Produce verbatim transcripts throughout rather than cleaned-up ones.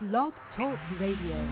Blog Talk Radio.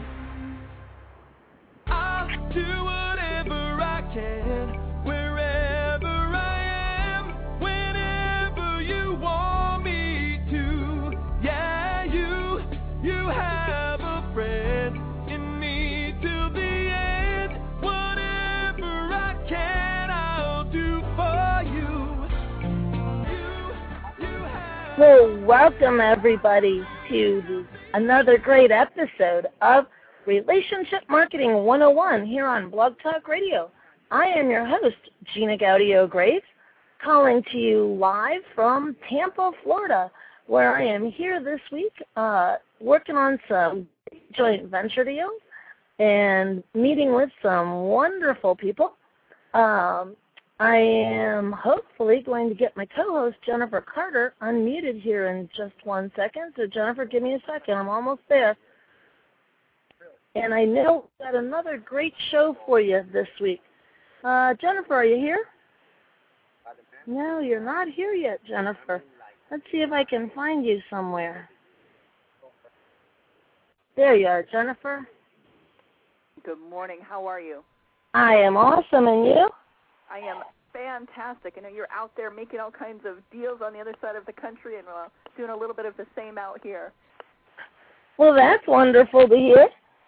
I'll do whatever I can, wherever I am, whenever you want me to. Yeah, you, you have a friend in me till the end. Whatever I can, I'll do for you. You, you have. So welcome everybody to another great episode of Relationship Marketing one oh one here on Blog Talk Radio. I am your host, Gina Gaudio-Graves, calling to you live from Tampa, Florida, where I am here this week uh, working on some joint venture deals and meeting with some wonderful people. Um, I am hopefully going to get my co-host, Jennifer Carter, unmuted here in just one second. So, Jennifer, give me a second. I'm almost there. And I know we've got another great show for you this week. Uh, Jennifer, are you here? No, you're not here yet, Jennifer. Let's see if I can find you somewhere. There you are, Jennifer. Good morning. How are you? I am awesome, and you? I am fantastic. I know you're out there making all kinds of deals on the other side of the country and uh, doing a little bit of the same out here. Well, that's wonderful to hear.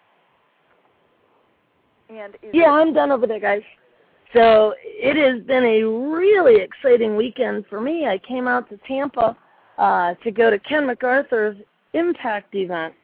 And is yeah, it- I'm done over there, guys. So it has been a really exciting weekend for me. I came out to Tampa uh, to go to Ken MacArthur's Impact event.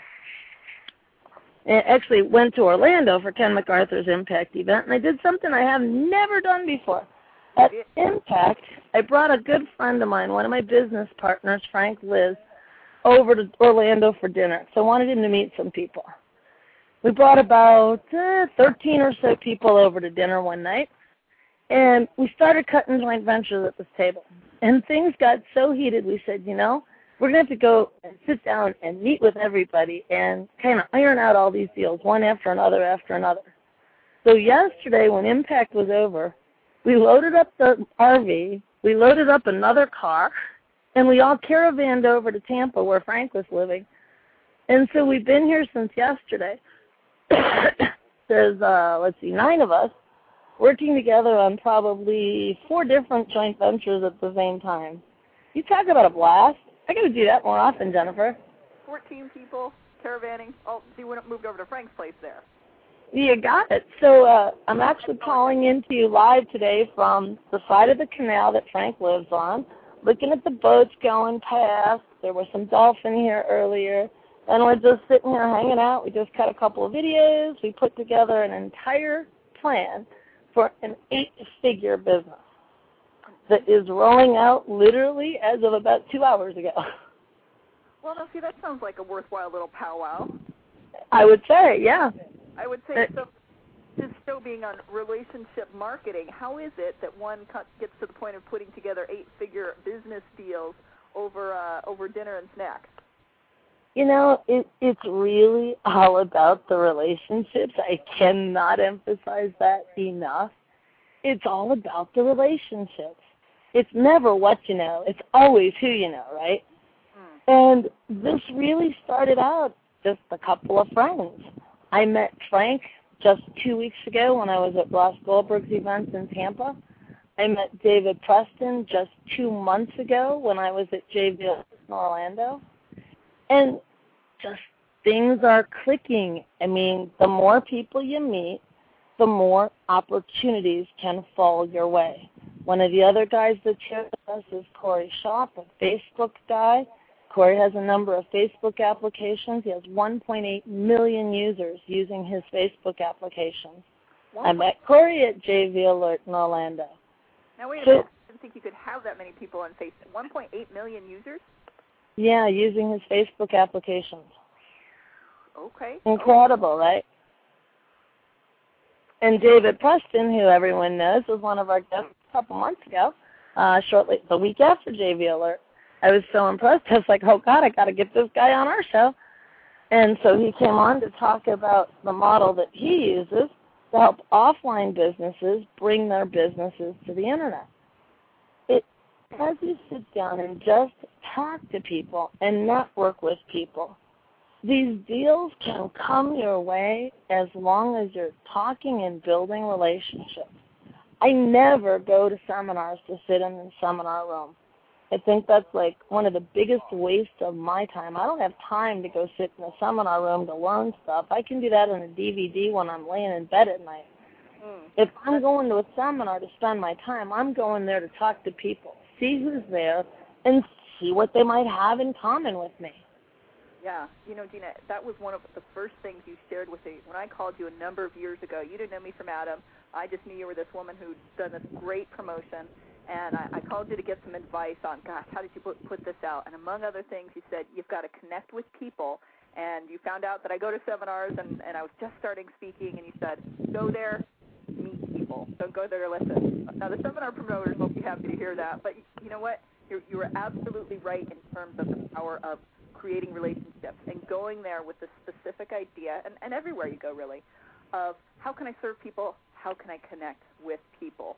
And actually went to Orlando for Ken MacArthur's Impact event, and I did something I have never done before. At Impact, I brought a good friend of mine, one of my business partners, Frank Liz, over to Orlando for dinner. So I wanted him to meet some people. We brought about uh, thirteen or so people over to dinner one night, and we started cutting joint ventures at this table. And things got so heated, we said, you know, we're going to have to go and sit down and meet with everybody and kind of iron out all these deals, one after another after another. So yesterday when Impact was over, we loaded up the R V, we loaded up another car, and we all caravanned over to Tampa where Frank was living. And so we've been here since yesterday. There's, uh, let's see, nine of us working together on probably four different joint ventures at the same time. You talk about a blast. I got to do that more often, Jennifer. fourteen people caravanning. Oh, see, we moved over to Frank's place there. You got it. So uh, I'm actually calling into you live today from the side of the canal that Frank lives on, looking at the boats going past. There were some dolphin here earlier. And we're just sitting here hanging out. We just cut a couple of videos. We put together an entire plan for an eight-figure business that is rolling out literally as of about two hours ago. Well, now, see, that sounds like a worthwhile little powwow. I would say, yeah. I would say, so this show being on relationship marketing, how is it that one gets to the point of putting together eight-figure business deals over uh, over dinner and snacks? You know, it, it's really all about the relationships. I cannot emphasize that enough. It's all about the relationships. It's never what you know. It's always who you know, right? Mm. And this really started out just a couple of friends. I met Frank just two weeks ago when I was at Ross Goldberg's event in Tampa. I met David Preston just two months ago when I was at J V L in Orlando. And just things are clicking. I mean, the more people you meet, the more opportunities can fall your way. One of the other guys that's here with us is Corey Shop, a Facebook guy. Corey has a number of Facebook applications. He has one point eight million users using his Facebook applications. I met Corey at J V Alert in Orlando. Now, wait a so, minute. I didn't think you could have that many people on Facebook. one point eight million users? Yeah, using his Facebook applications. Okay. Incredible, right? And David Preston, who everyone knows, was one of our guests a couple months ago, uh, shortly, the week after J V Alert. I was so impressed. I was like, oh, God, I got to get this guy on our show. And so he came on to talk about the model that he uses to help offline businesses bring their businesses to the Internet. It, as you sit down and just talk to people and network with people, these deals can come your way as long as you're talking and building relationships. I never go to seminars to sit in the seminar room. I think that's like one of the biggest wastes of my time. I don't have time to go sit in a seminar room to learn stuff. I can do that on a D V D when I'm laying in bed at night. Mm. If I'm going to a seminar to spend my time, I'm going there to talk to people, see who's there, and see what they might have in common with me. Yeah. You know, Gina, that was one of the first things you shared with me when I called you a number of years ago. You didn't know me from Adam. I just knew you were this woman who'd done this great promotion. And I, I called you to get some advice on, gosh, how did you put, put this out? And among other things, you said you've got to connect with people. And you found out that I go to seminars, and, and I was just starting speaking, and you said, go there, meet people. Don't go there to listen. Now, the seminar promoters won't be happy to hear that. But you know what? You're, you were absolutely right in terms of the power of creating relationships and going there with a specific idea, and, and everywhere you go, really, of how can I serve people? How can I connect with people?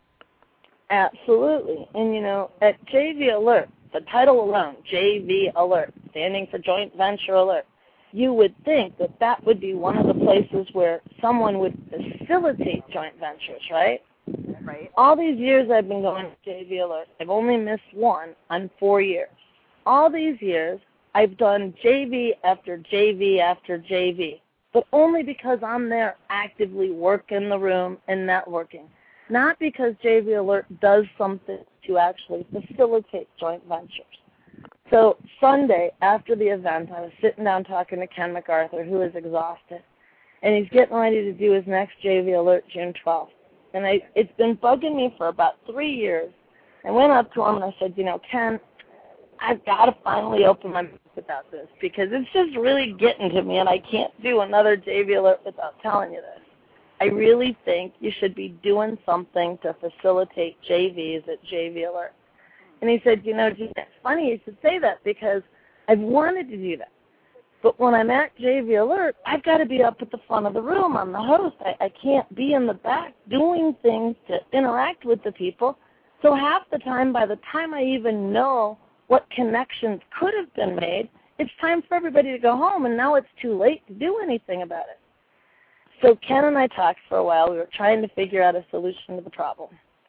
Absolutely. And, you know, at J V Alert, the title alone, J V Alert, standing for Joint Venture Alert, you would think that that would be one of the places where someone would facilitate joint ventures, right? Right. All these years I've been going to J V Alert, I've only missed one on four years. All these years, I've done J V after J V after J V, but only because I'm there actively working the room and networking. Not because J V Alert does something to actually facilitate joint ventures. So Sunday, after the event, I was sitting down talking to Ken MacArthur, who is exhausted, and he's getting ready to do his next J V Alert June twelfth. And I, it's been bugging me for about three years. I went up to him and I said, you know, Ken, I've got to finally open my mouth about this because it's just really getting to me, and I can't do another J V Alert without telling you this. I really think you should be doing something to facilitate J Vs at J V Alert. And he said, you know, Gina, it's funny you should say that because I've wanted to do that. But when I'm at J V Alert, I've got to be up at the front of the room. I'm the host. I, I can't be in the back doing things to interact with the people. So half the time, by the time I even know what connections could have been made, it's time for everybody to go home, and now it's too late to do anything about it. So Ken and I talked for a while. We were trying to figure out a solution to the problem.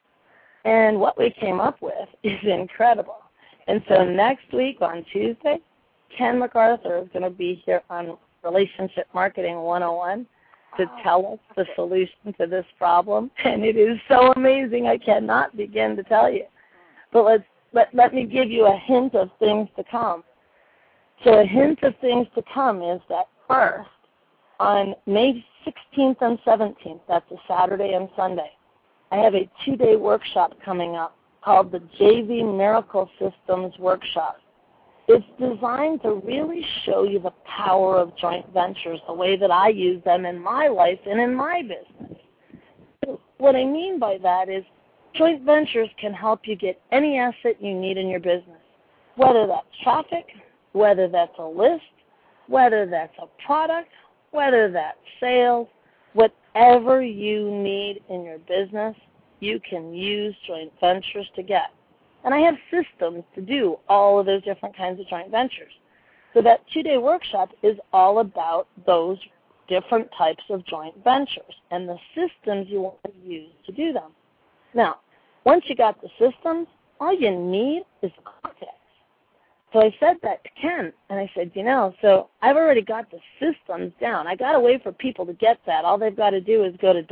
And what we came up with is incredible. And so next week on Tuesday, Ken MacArthur is going to be here on Relationship Marketing one oh one to tell us the solution to this problem. And it is so amazing, I cannot begin to tell you. But let's, let, let me give you a hint of things to come. So a hint of things to come is that first, on May sixteenth and seventeenth, that's a Saturday and Sunday, I have a two-day workshop coming up called the J V Miracle Systems Workshop. It's designed to really show you the power of joint ventures, the way that I use them in my life and in my business. So what I mean by that is joint ventures can help you get any asset you need in your business, whether that's traffic, whether that's a list, whether that's a product, whether that's sales, whatever you need in your business, you can use joint ventures to get. And I have systems to do all of those different kinds of joint ventures. So that two-day workshop is all about those different types of joint ventures and the systems you want to use to do them. Now, once you got the systems, all you need is contacts. So I said that to Ken, and I said, you know, so I've already got the systems down. I got a way for people to get that. All they've got to do is go to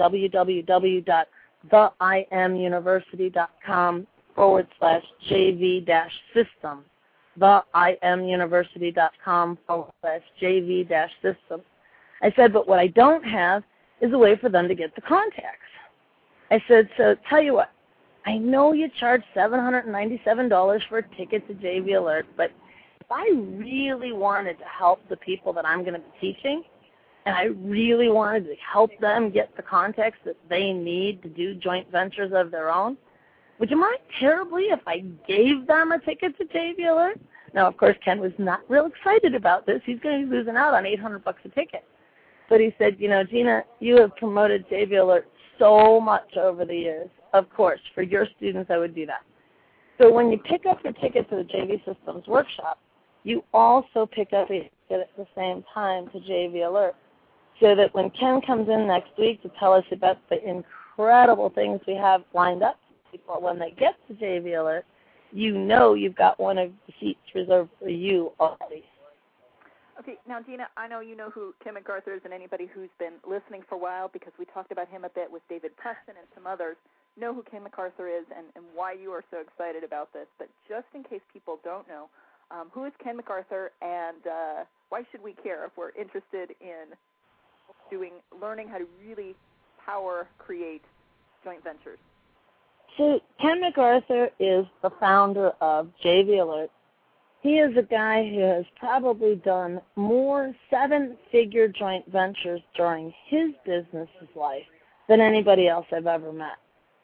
www.theimuniversity.com forward slash JV dash system, theimuniversity.com forward slash JV dash system. I said, but what I don't have is a way for them to get the contacts. I said, so tell you what, I know you charge seven hundred ninety-seven dollars for a ticket to J V Alert, but if I really wanted to help the people that I'm going to be teaching, and I really wanted to help them get the contacts that they need to do joint ventures of their own, would you mind terribly if I gave them a ticket to J V Alert? Now, of course, Ken was not real excited about this. He's going to be losing out on eight hundred bucks a ticket. But he said, you know, Gina, you have promoted J V Alert so much over the years. Of course, for your students, I would do that. So when you pick up your ticket to the J V Systems Workshop, you also pick up it at the same time to J V Alert, so that when Ken comes in next week to tell us about the incredible things we have lined up for people, when they get to J V Alert, you know you've got one of the seats reserved for you already. Okay, now, Gina, I know you know who Ken MacArthur is, and anybody who's been listening for a while, because we talked about him a bit with David Preston and some others, know who Ken MacArthur is and, and why you are so excited about this. But just in case people don't know, um, who is Ken MacArthur, and uh, why should we care if we're interested in doing, learning how to really power create joint ventures? So Ken MacArthur is the founder of J V Alert. He is a guy who has probably done more seven-figure joint ventures during his business's life than anybody else I've ever met.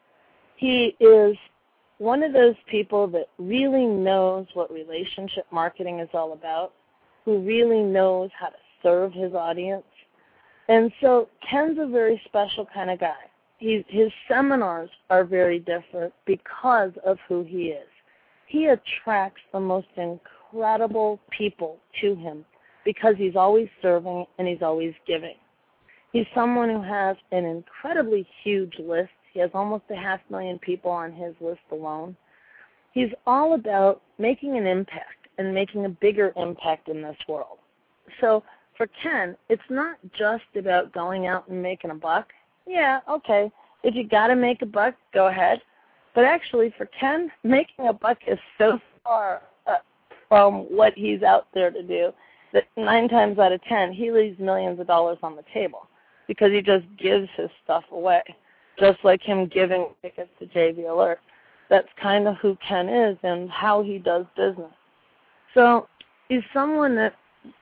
He is one of those people that really knows what relationship marketing is all about, who really knows how to serve his audience. And so Ken's a very special kind of guy. He, his seminars are very different because of who he is. He attracts the most incredible people to him because he's always serving and he's always giving. He's someone who has an incredibly huge list. He has almost a half million people on his list alone. He's all about making an impact and making a bigger impact in this world. So for Ken, it's not just about going out and making a buck. Yeah, okay, if you got to make a buck, go ahead. But actually, for Ken, making a buck is so far uh, from what he's out there to do that nine times out of ten, he leaves millions of dollars on the table because he just gives his stuff away, just like him giving tickets to J V Alert. That's kind of who Ken is and how he does business. So he's someone that,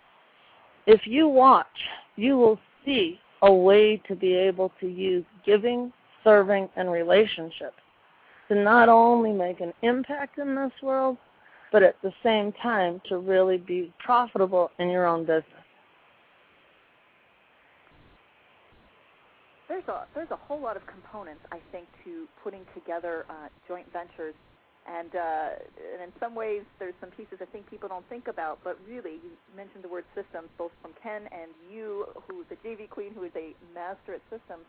if you watch, you will see a way to be able to use giving, serving, and relationships to not only make an impact in this world, but at the same time to really be profitable in your own business. There's a there's a whole lot of components, I think, to putting together uh, joint ventures, and, uh, and in some ways there's some pieces I think people don't think about. But really, you mentioned the word systems, both from Ken and you, who the J V Queen, who is a master at systems.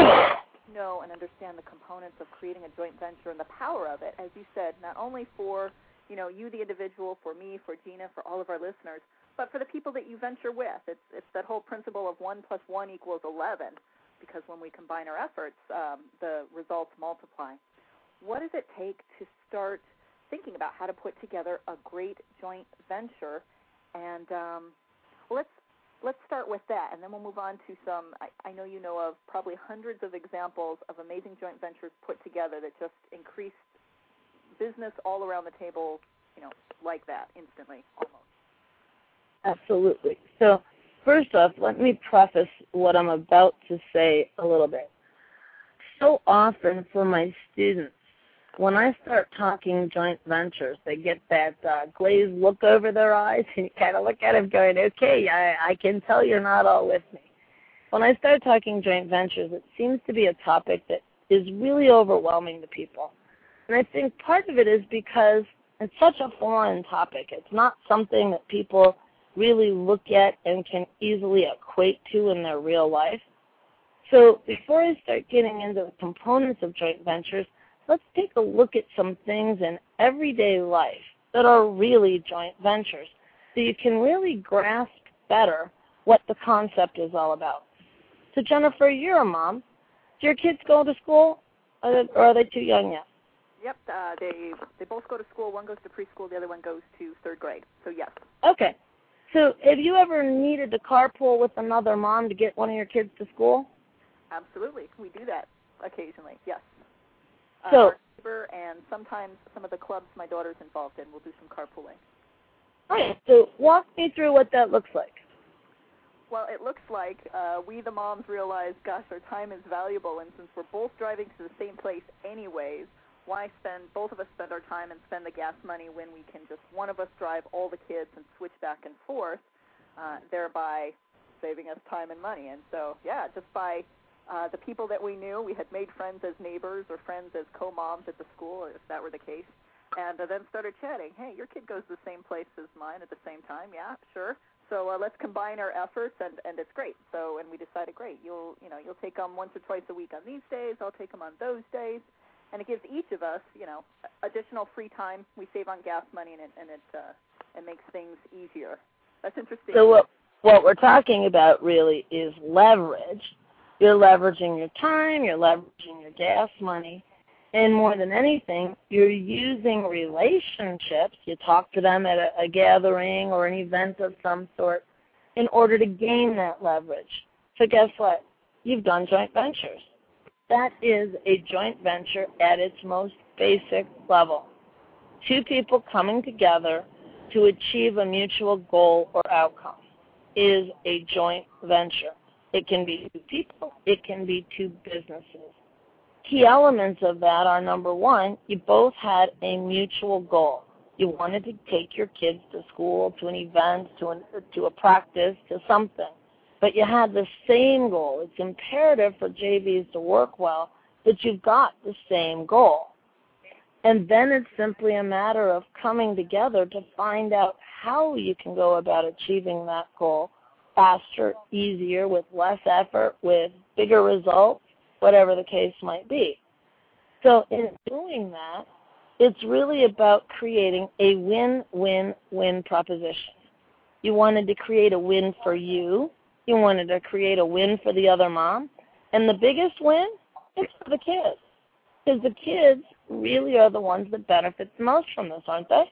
Know and understand the components of creating a joint venture and the power of it, as you said, not only for, you know, you the individual, for me, for Gina, for all of our listeners, but for the people that you venture with. It's it's that whole principle of one plus one equals eleven, because when we combine our efforts, um, the results multiply. What does it take to start thinking about how to put together a great joint venture? And um, let's Let's start with that, and then we'll move on to some, I, I know you know of probably hundreds of examples of amazing joint ventures put together that just increase business all around the table, you know, like that, instantly, almost. Absolutely. So first off, let me preface what I'm about to say a little bit. So often for my students, when I start talking joint ventures, they get that uh, glazed look over their eyes, and you kind of look at them going, okay, I, I can tell you're not all with me. When I start talking joint ventures, it seems to be a topic that is really overwhelming to people. And I think part of it is because it's such a foreign topic. It's not something that people really look at and can easily equate to in their real life. So before I start getting into the components of joint ventures, let's take a look at some things in everyday life that are really joint ventures so you can really grasp better what the concept is all about. So Jennifer, you're a mom. Do your kids go to school, or are they too young yet? Yep, uh, they they both go to school. One goes to preschool, the other one goes to third grade. So yes. Okay. So have you ever needed to carpool with another mom to get one of your kids to school? Absolutely. We do that occasionally, yes. Uh, So, our neighbor and sometimes some of the clubs my daughter's involved in will do some carpooling. all right, so walk me through what that looks like. Well, it looks like uh, we, the moms, realize, gosh, our time is valuable, and since we're both driving to the same place anyways, why spend, both of us spend our time and spend the gas money when we can just one of us drive all the kids and switch back and forth, uh, thereby saving us time and money. And so, yeah, just by Uh, the people that we knew, we had made friends as neighbors or friends as co-moms at the school, if that were the case. and uh, then started chatting. Hey, your kid goes to the same place as mine at the same time. Yeah, sure. So uh, let's combine our efforts, and, and it's great. So, and we decided, great, you'll you know you'll take them once or twice a week on these days. I'll take them on those days, and it gives each of us, you know, additional free time. We save on gas money, and it and it uh, it makes things easier. That's interesting. So what what we're talking about really is leverage. You're leveraging your time. You're leveraging your gas money. And more than anything, you're using relationships. You talk to them at a, a gathering or an event of some sort in order to gain that leverage. So guess what? You've done joint ventures. That is a joint venture at its most basic level. Two people coming together to achieve a mutual goal or outcome is a joint venture. It can be two people. It can be two businesses. Key elements of that are, number one, you both had a mutual goal. You wanted to take your kids to school, to an event, to, an, to a practice, to something. But you had the same goal. It's imperative for J Vs to work well that you've got the same goal. And then it's simply a matter of coming together to find out how you can go about achieving that goal faster, easier, with less effort, with bigger results, whatever the case might be. So in doing that, it's really about creating a win-win-win proposition. You wanted to create a win for you. You wanted to create a win for the other mom. And the biggest win is for the kids. Because the kids really are the ones that benefit the most from this, aren't they?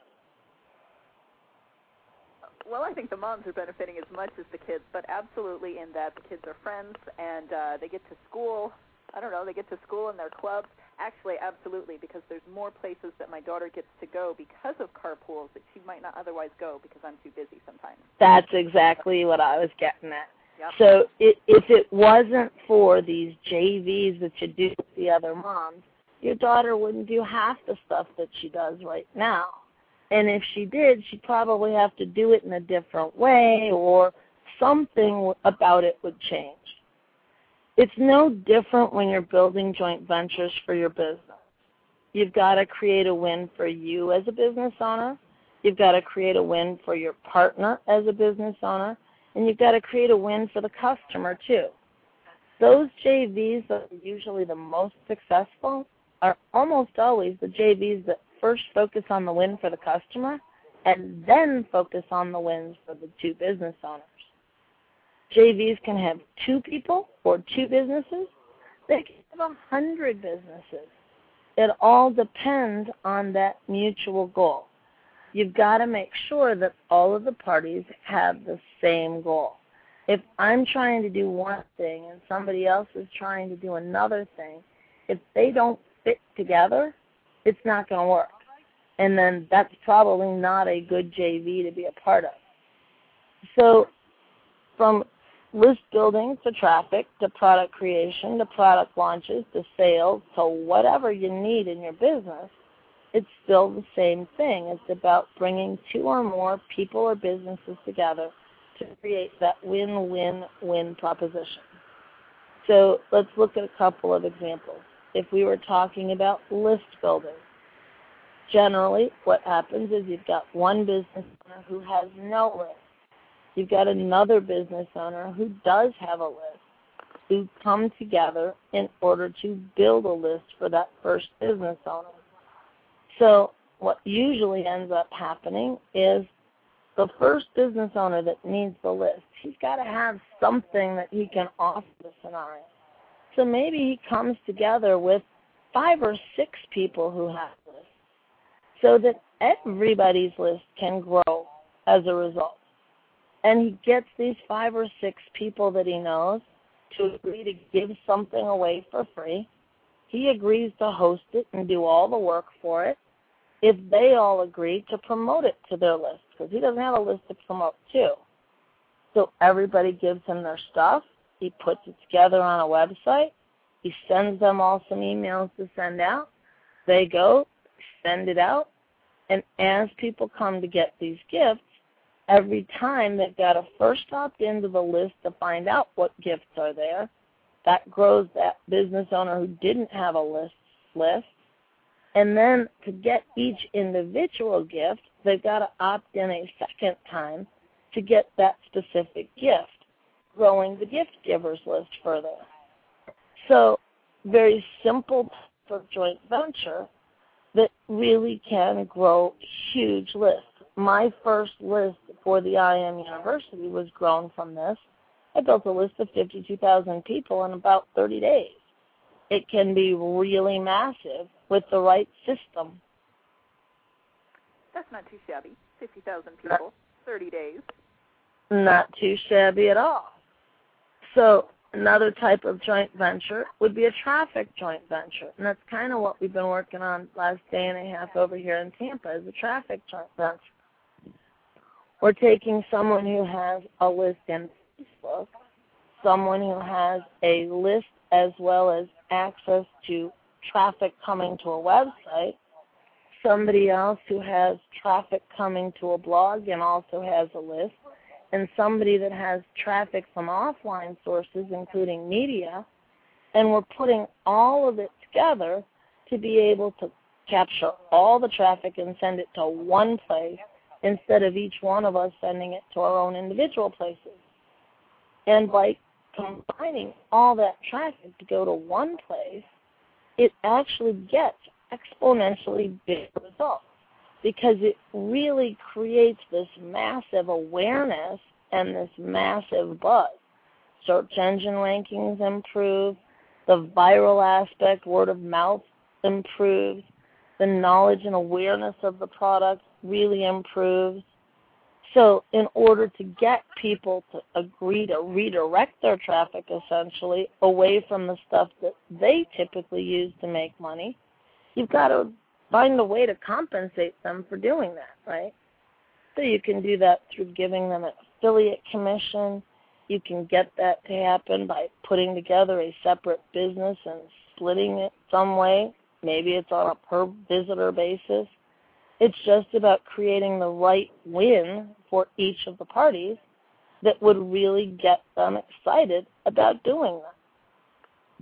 Well, I think the moms are benefiting as much as the kids, but absolutely in that the kids are friends and uh, they get to school. I don't know, they get to school in their clubs. Actually, absolutely, because there's more places that my daughter gets to go because of carpools that she might not otherwise go because I'm too busy sometimes. That's exactly what I was getting at. Yep. So it, if it wasn't for these J Vs that you do with the other moms, your daughter wouldn't do half the stuff that she does right now. And if she did, she'd probably have to do it in a different way, or something about it would change. It's no different when you're building joint ventures for your business. You've got to create a win for you as a business owner. You've got to create a win for your partner as a business owner. And you've got to create a win for the customer, too. Those J Vs that are usually the most successful are almost always the J Vs that first focus on the win for the customer and then focus on the wins for the two business owners. J Vs can have two people or two businesses. They can have a hundred businesses. It all depends on that mutual goal. You've got to make sure that all of the parties have the same goal. If I'm trying to do one thing and somebody else is trying to do another thing, if they don't fit together, it's not going to work. And then that's probably not a good J V to be a part of. So from list building to traffic to product creation to product launches to sales to whatever you need in your business, it's still the same thing. It's about bringing two or more people or businesses together to create that win-win-win proposition. So let's look at a couple of examples. If we were talking about list building, generally what happens is you've got one business owner who has no list. You've got another business owner who does have a list, who come together in order to build a list for that first business owner. So what usually ends up happening is the first business owner that needs the list, he's got to have something that he can offer the scenario. So maybe he comes together with five or six people who have lists so that everybody's list can grow as a result. And he gets these five or six people that he knows to agree to give something away for free. He agrees to host it and do all the work for it if they all agree to promote it to their list, because he doesn't have a list to promote too. So everybody gives him their stuff. He puts it together on a website. He sends them all some emails to send out. They go, send it out, and as people come to get these gifts, every time they've got to first opt into the list to find out what gifts are there. That grows that business owner who didn't have a list list. And then to get each individual gift, they've got to opt in a second time to get that specific gift, growing the gift givers list further. So very simple type of joint venture that really can grow huge lists. My first list for the I M University was grown from this. I built a list of fifty-two thousand people in about thirty days. It can be really massive with the right system. That's not too shabby. fifty thousand people, thirty days. Not too shabby at all. So another type of joint venture would be a traffic joint venture. And that's kind of what we've been working on last day and a half over here in Tampa, is a traffic joint venture. We're taking someone who has a list in Facebook, someone who has a list as well as access to traffic coming to a website, somebody else who has traffic coming to a blog and also has a list, and somebody that has traffic from offline sources, including media, and we're putting all of it together to be able to capture all the traffic and send it to one place instead of each one of us sending it to our own individual places. And by combining all that traffic to go to one place, it actually gets exponentially bigger results because it really creates this massive awareness and this massive buzz. Search engine rankings improve, the viral aspect, word of mouth improves, the knowledge and awareness of the product really improves. So in order to get people to agree to redirect their traffic essentially away from the stuff that they typically use to make money, you've got to find a way to compensate them for doing that, right? So you can do that through giving them an affiliate commission. You can get that to happen by putting together a separate business and splitting it some way. Maybe it's on a per visitor basis. It's just about creating the right win for each of the parties that would really get them excited about doing that.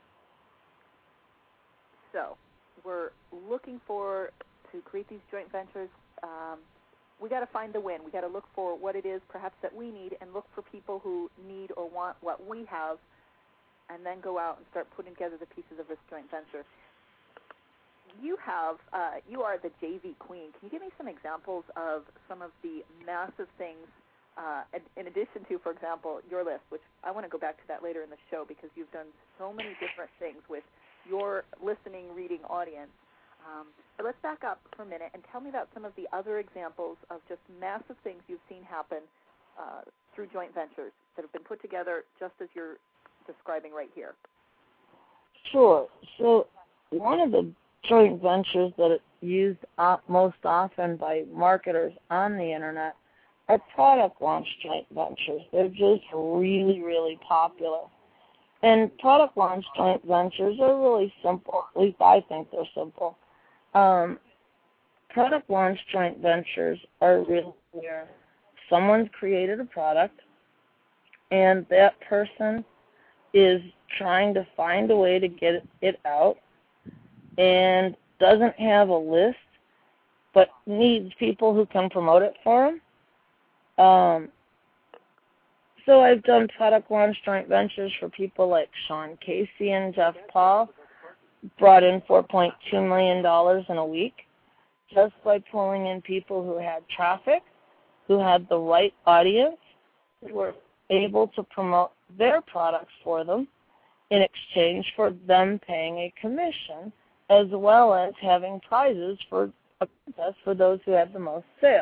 So we're looking for to create these joint ventures. Um, we got to find the win. We got to look for what it is perhaps that we need and look for people who need or want what we have, and then go out and start putting together the pieces of this joint venture. You have, uh, you are the J V queen. Can you give me some examples of some of the massive things, uh, in addition to, for example, your list, which I want to go back to that later in the show because you've done so many different things with your listening, reading audience. Um, but let's back up for a minute and tell me about some of the other examples of just massive things you've seen happen uh, through joint ventures that have been put together just as you're describing right here. Sure. So one of the joint ventures that are used op- most often by marketers on the internet are product launch joint ventures. They're just really, really popular. And product launch joint ventures are really simple. At least I think they're simple. Um, product launch joint ventures are really where someone's created a product and that person is trying to find a way to get it out and doesn't have a list, but needs people who can promote it for them. Um, so I've done product launch joint ventures for people like Sean Casey and Jeff Paul, brought in four point two million dollars in a week just by pulling in people who had traffic, who had the right audience, who were able to promote their products for them in exchange for them paying a commission, as well as having prizes for a contest for those who had the most sales.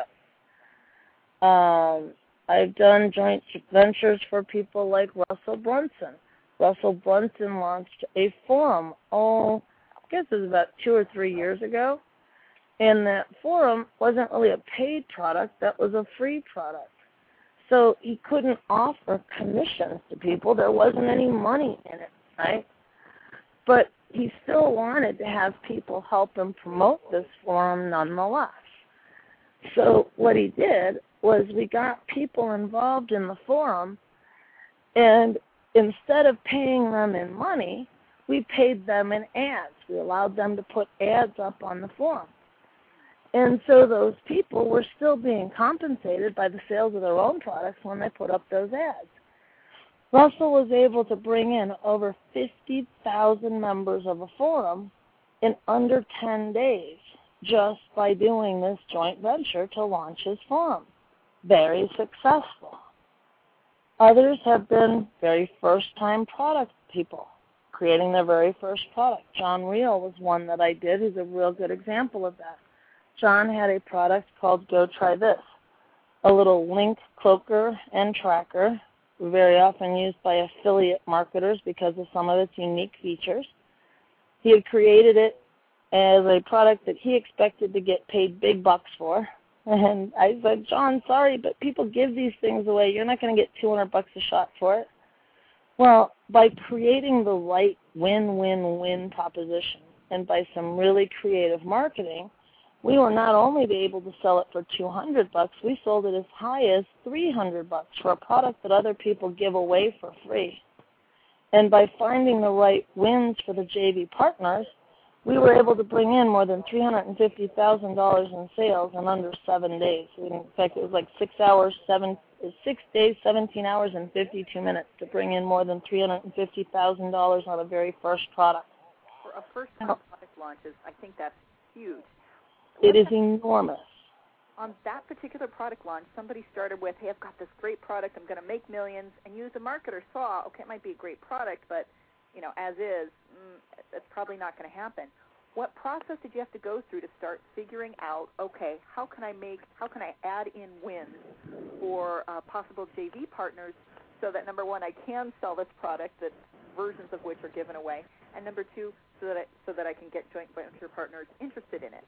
Um, I've done joint ventures for people like Russell Brunson. Russell Brunson launched a forum, oh, I guess it was about two or three years ago, and that forum wasn't really a paid product, that was a free product. So he couldn't offer commissions to people. There wasn't any money in it, right? But he still wanted to have people help him promote this forum nonetheless. So what he did was we got people involved in the forum, and instead of paying them in money, we paid them in ads. We allowed them to put ads up on the forum. And so those people were still being compensated by the sales of their own products when they put up those ads. Russell was able to bring in over fifty thousand members of a forum in under ten days just by doing this joint venture to launch his forum. Very successful. Others have been very first-time product people, creating their very first product. John Reel was one that I did, who's a real good example of that. John had a product called Go Try This, a little link cloaker and tracker, very often used by affiliate marketers because of some of its unique features. He had created it as a product that he expected to get paid big bucks for. And I said, John, sorry, but people give these things away. You're not going to get two hundred bucks a shot for it. Well, by creating the right win-win-win proposition and by some really creative marketing, we were not only able to sell it for two hundred bucks, we sold it as high as three hundred bucks for a product that other people give away for free. And by finding the right wins for the J V partners, we were able to bring in more than three hundred fifty thousand dollars in sales in under seven days. In fact, it was like six hours, seven, six days, seventeen hours, and fifty-two minutes to bring in more than three hundred fifty thousand dollars on a very first product. For a first-time product launches, I think that's huge. It is enormous. On that particular product launch, somebody started with, hey, I've got this great product, I'm going to make millions, and you as a marketer saw, okay, it might be a great product, but, you know, as is, mm, that's probably not going to happen. What process did you have to go through to start figuring out, okay, how can I make, how can I add in wins for uh, possible J V partners so that, number one, I can sell this product, that versions of which are given away, and number two, so that I, so that I can get joint venture partners interested in it?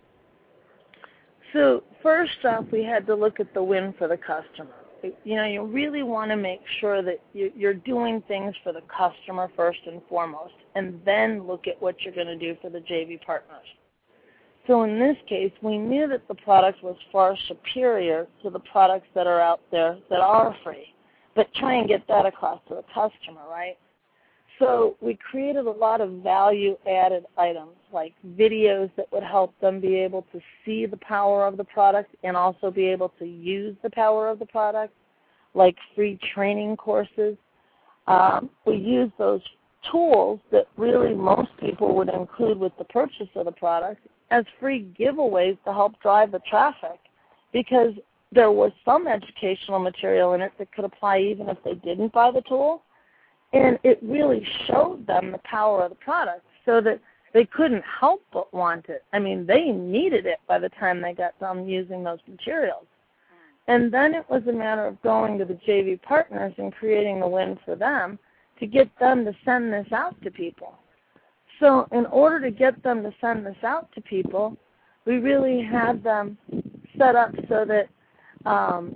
So first off, we had to look at the win for the customer. You know, you really want to make sure that you're doing things for the customer first and foremost, and then look at what you're going to do for the J V partners. So in this case, we knew that the product was far superior to the products that are out there that are free, but try and get that across to the customer, right? So we created a lot of value-added items, like videos that would help them be able to see the power of the product and also be able to use the power of the product, like free training courses. Um, we used those tools that really most people would include with the purchase of the product as free giveaways to help drive the traffic, because there was some educational material in it that could apply even if they didn't buy the tool. And it really showed them the power of the product so that they couldn't help but want it. I mean, they needed it by the time they got done using those materials. And then it was a matter of going to the J V partners and creating the win for them to get them to send this out to people. So in order to get them to send this out to people, we really had them set up so that, um,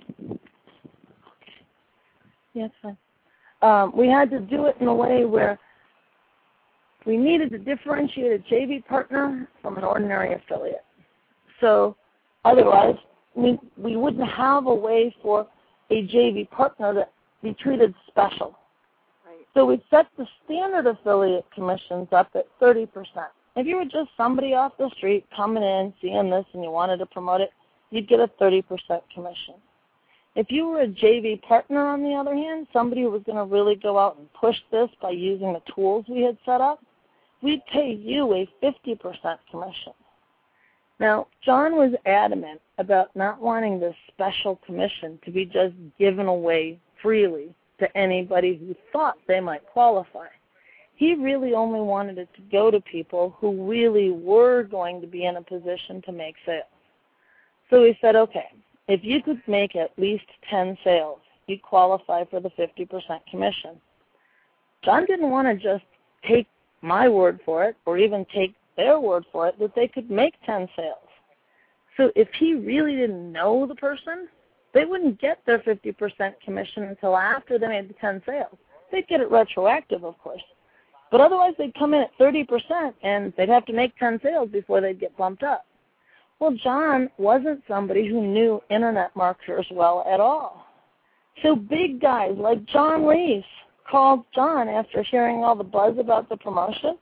yeah, it's fine. Um, we had to do it in a way where we needed to differentiate a J V partner from an ordinary affiliate. So otherwise, we, we wouldn't have a way for a J V partner to be treated special. Right. So we set the standard affiliate commissions up at thirty percent. If you were just somebody off the street coming in, seeing this, and you wanted to promote it, you'd get a thirty percent commission. If you were a J V partner, on the other hand, somebody who was going to really go out and push this by using the tools we had set up, we'd pay you a fifty percent commission. Now, John was adamant about not wanting this special commission to be just given away freely to anybody who thought they might qualify. He really only wanted it to go to people who really were going to be in a position to make sales. So he said, okay, if you could make at least ten sales, you'd qualify for the fifty percent commission. John didn't want to just take my word for it or even take their word for it that they could make ten sales. So if he really didn't know the person, they wouldn't get their fifty percent commission until after they made the ten sales. They'd get it retroactive, of course. But otherwise they'd come in at thirty percent and they'd have to make ten sales before they'd get bumped up. Well, John wasn't somebody who knew internet marketers well at all. So big guys like John Reese called John after hearing all the buzz about the promotion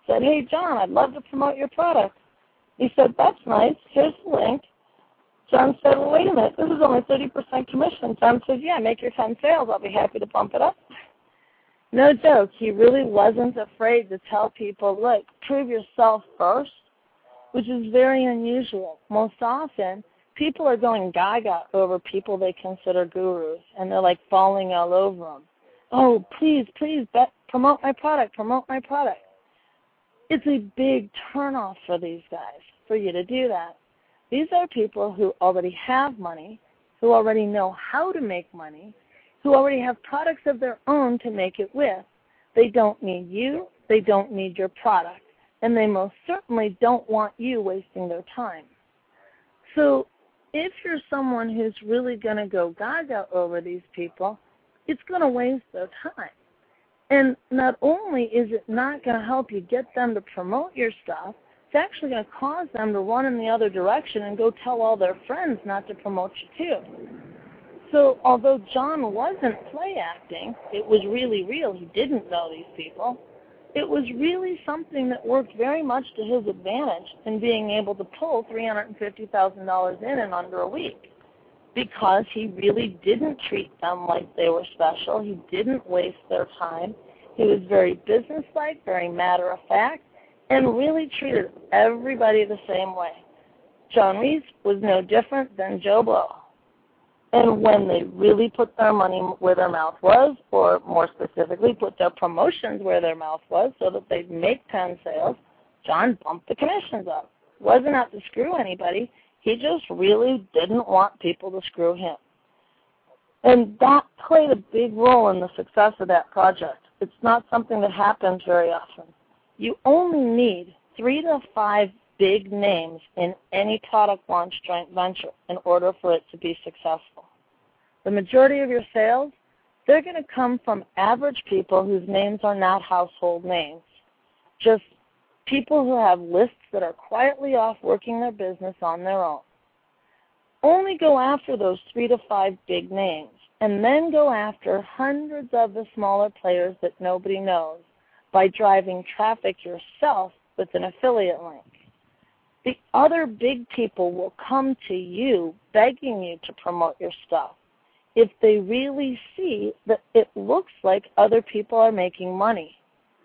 said, hey, John, I'd love to promote your product. He said, that's nice. Here's the link. John said, well, wait a minute. This is only thirty percent commission. John said, yeah, make your ten sales. I'll be happy to bump it up. No joke. He really wasn't afraid to tell people, look, prove yourself first, which is very unusual. Most often, people are going gaga over people they consider gurus, and they're like falling all over them. Oh, please, please, bet, promote my product, promote my product. It's a big turnoff for these guys, for you to do that. These are people who already have money, who already know how to make money, who already have products of their own to make it with. They don't need you, they don't need your product, and they most certainly don't want you wasting their time. So if you're someone who's really going to go gaga over these people, it's going to waste their time. And not only is it not going to help you get them to promote your stuff, it's actually going to cause them to run in the other direction and go tell all their friends not to promote you too. So although John wasn't play acting, it was really real. He didn't know these people. It was really something that worked very much to his advantage in being able to pull three hundred fifty thousand dollars in in under a week, because he really didn't treat them like they were special. He didn't waste their time. He was very businesslike, very matter-of-fact, and really treated everybody the same way. John Reese was no different than Joe Blow. And when they really put their money where their mouth was, or more specifically, put their promotions where their mouth was so that they'd make ten sales, John bumped the commissions up. Wasn't out to screw anybody. He just really didn't want people to screw him. And that played a big role in the success of that project. It's not something that happens very often. You only need three to five big names in any product launch joint venture in order for it to be successful. The majority of your sales, they're going to come from average people whose names are not household names. Just people who have lists that are quietly off working their business on their own. Only go after those three to five big names, and then go after hundreds of the smaller players that nobody knows by driving traffic yourself with an affiliate link. The other big people will come to you begging you to promote your stuff if they really see that it looks like other people are making money.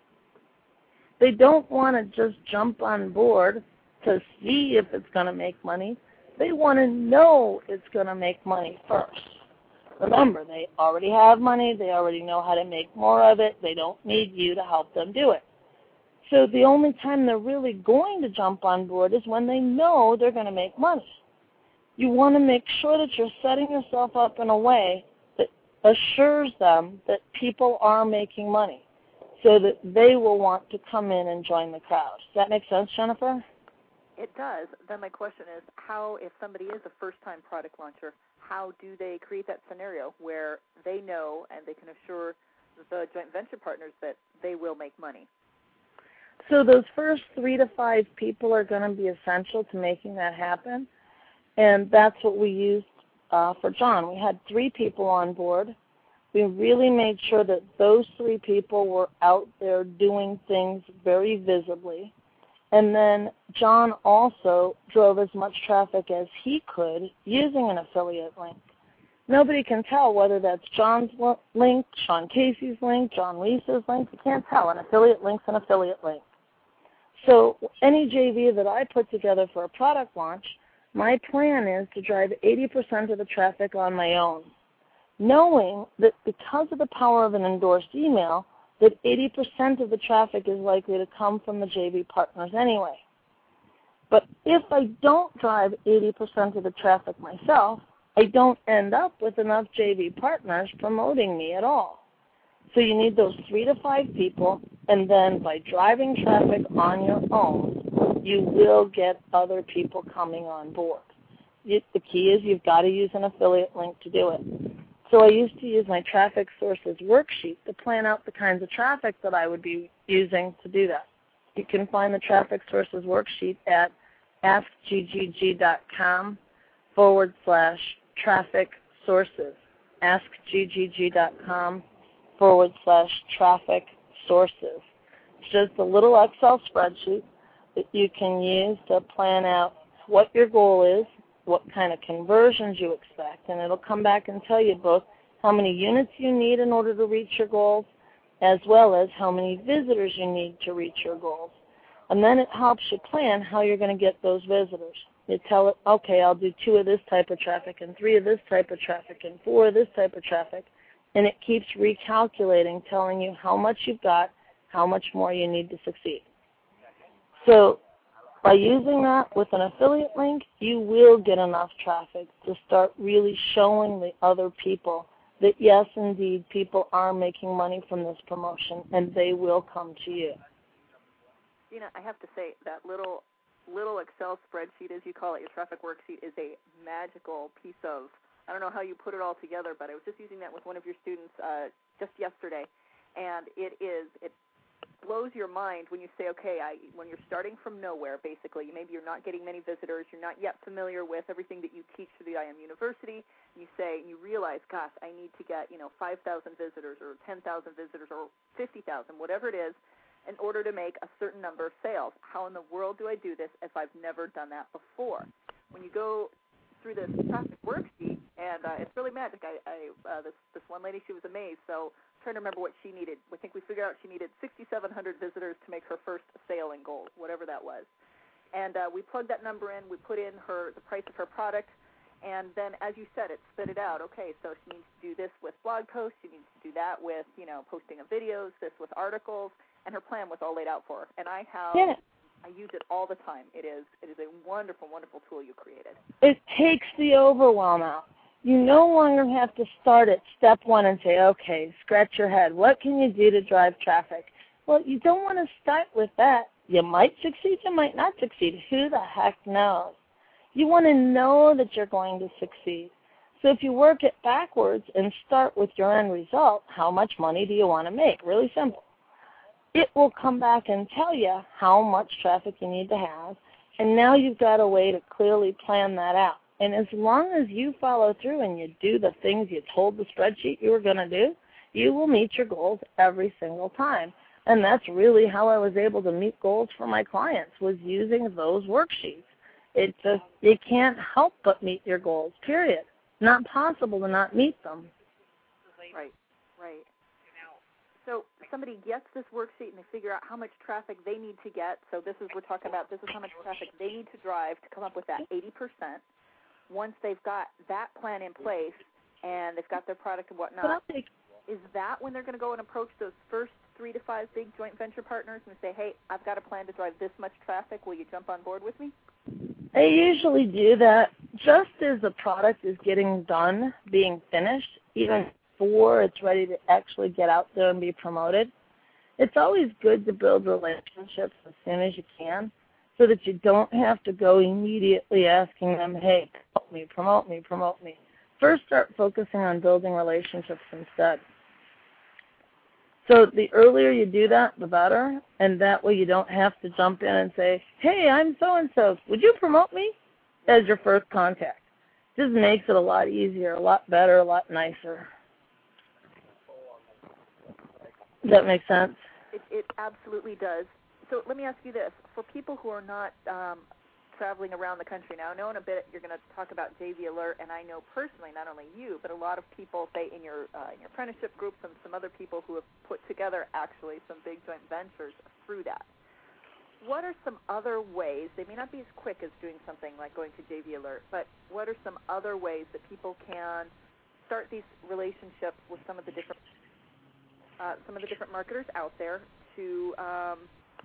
They don't want to just jump on board to see if it's going to make money. They want to know it's going to make money first. Remember, they already have money. They already know how to make more of it. They don't need you to help them do it. So the only time they're really going to jump on board is when they know they're going to make money. You want to make sure that you're setting yourself up in a way that assures them that people are making money so that they will want to come in and join the crowd. Does that make sense, Jennifer? It does. Then my question is, how, if somebody is a first-time product launcher, how do they create that scenario where they know and they can assure the joint venture partners that they will make money? So those first three to five people are going to be essential to making that happen, and that's what we used uh, for John. We had three people on board. We really made sure that those three people were out there doing things very visibly. And then John also drove as much traffic as he could using an affiliate link. Nobody can tell whether that's John's link, Sean Casey's link, John Reese's link. You can't tell. An affiliate link's an affiliate link. So any J V that I put together for a product launch, my plan is to drive eighty percent of the traffic on my own, knowing that because of the power of an endorsed email, that eighty percent of the traffic is likely to come from the J V partners anyway. But if I don't drive eighty percent of the traffic myself, I don't end up with enough J V partners promoting me at all. So you need those three to five people, and then by driving traffic on your own, you will get other people coming on board. You, the key is you've got to use an affiliate link to do it. So I used to use my traffic sources worksheet to plan out the kinds of traffic that I would be using to do that. You can find the traffic sources worksheet at askggg.com forward slash traffic sources. askggg.com forward slash traffic sources. just a little Excel spreadsheet that you can use to plan out what your goal is, what kind of conversions you expect, and it'll come back and tell you both how many units you need in order to reach your goals, as well as how many visitors you need to reach your goals. And then it helps you plan how you're going to get those visitors. You tell it, okay, I'll do two of this type of traffic and three of this type of traffic and four of this type of traffic, and it keeps recalculating, telling you how much you've got, how much more you need to succeed. So by using that with an affiliate link, you will get enough traffic to start really showing the other people that, yes, indeed, people are making money from this promotion, and they will come to you. Gina, I have to say, that little little Excel spreadsheet, as you call it, your traffic worksheet, is a magical piece of, I don't know how you put it all together, but I was just using that with one of your students uh, just yesterday, and it is, it blows your mind when you say, okay, I, when you're starting from nowhere, basically, maybe you're not getting many visitors, you're not yet familiar with everything that you teach through the I M University, you say, you realize, gosh, I need to get, you know, five thousand visitors or ten thousand visitors or fifty thousand, whatever it is, in order to make a certain number of sales. How in the world do I do this if I've never done that before? When you go through this traffic worksheet, and uh, it's really magic. I, I uh, this this one lady, she was amazed. So I'm trying to remember what she needed. I think we figured out she needed sixty-seven hundred visitors to make her first sale in gold, whatever that was. And uh, we plugged that number in. We put in her the price of her product, and then, as you said, it spit it out. Okay, so she needs to do this with blog posts. She needs to do that with, you know, posting of videos. This with articles. And her plan was all laid out for her. And I have, yeah. I use it all the time. It is, it is a wonderful, wonderful tool you created. It takes the overwhelm out. You no longer have to start at step one and say, okay, scratch your head. What can you do to drive traffic? Well, you don't want to start with that. You might succeed, you might not succeed. Who the heck knows? You want to know that you're going to succeed. So if you work it backwards and start with your end result, how much money do you want to make? Really simple. It will come back and tell you how much traffic you need to have, and now you've got a way to clearly plan that out. And as long as you follow through and you do the things you told the spreadsheet you were going to do, you will meet your goals every single time. And that's really how I was able to meet goals for my clients, was using those worksheets. It just, you can't help but meet your goals, period. Not possible to not meet them. Right, right. So somebody gets this worksheet and they figure out how much traffic they need to get. So this is, we're talking about, this is how much traffic they need to drive to come up with that eighty percent. Once they've got that plan in place and they've got their product and whatnot, is that when they're going to go and approach those first three to five big joint venture partners and say, hey, I've got a plan to drive this much traffic. Will you jump on board with me? I usually do that just as the product is getting done, being finished, even before it's ready to actually get out there and be promoted. It's always good to build relationships as soon as you can so that you don't have to go immediately asking them, hey, promote me, promote me, promote me. First start focusing on building relationships instead. So the earlier you do that, the better, and that way you don't have to jump in and say, hey, I'm so-and-so, would you promote me, as your first contact. Just makes it a lot easier, a lot better, a lot nicer. Does that make sense? It, it absolutely does. So let me ask you this. For people who are not um, traveling around the country now, I know in a bit you're going to talk about J V Alert, and I know personally, not only you, but a lot of people, say, in your, uh, in your apprenticeship groups and some other people who have put together actually some big joint ventures through that. What are some other ways, they may not be as quick as doing something like going to J V Alert, but what are some other ways that people can start these relationships with some of the different uh, some of the different marketers out there to, um,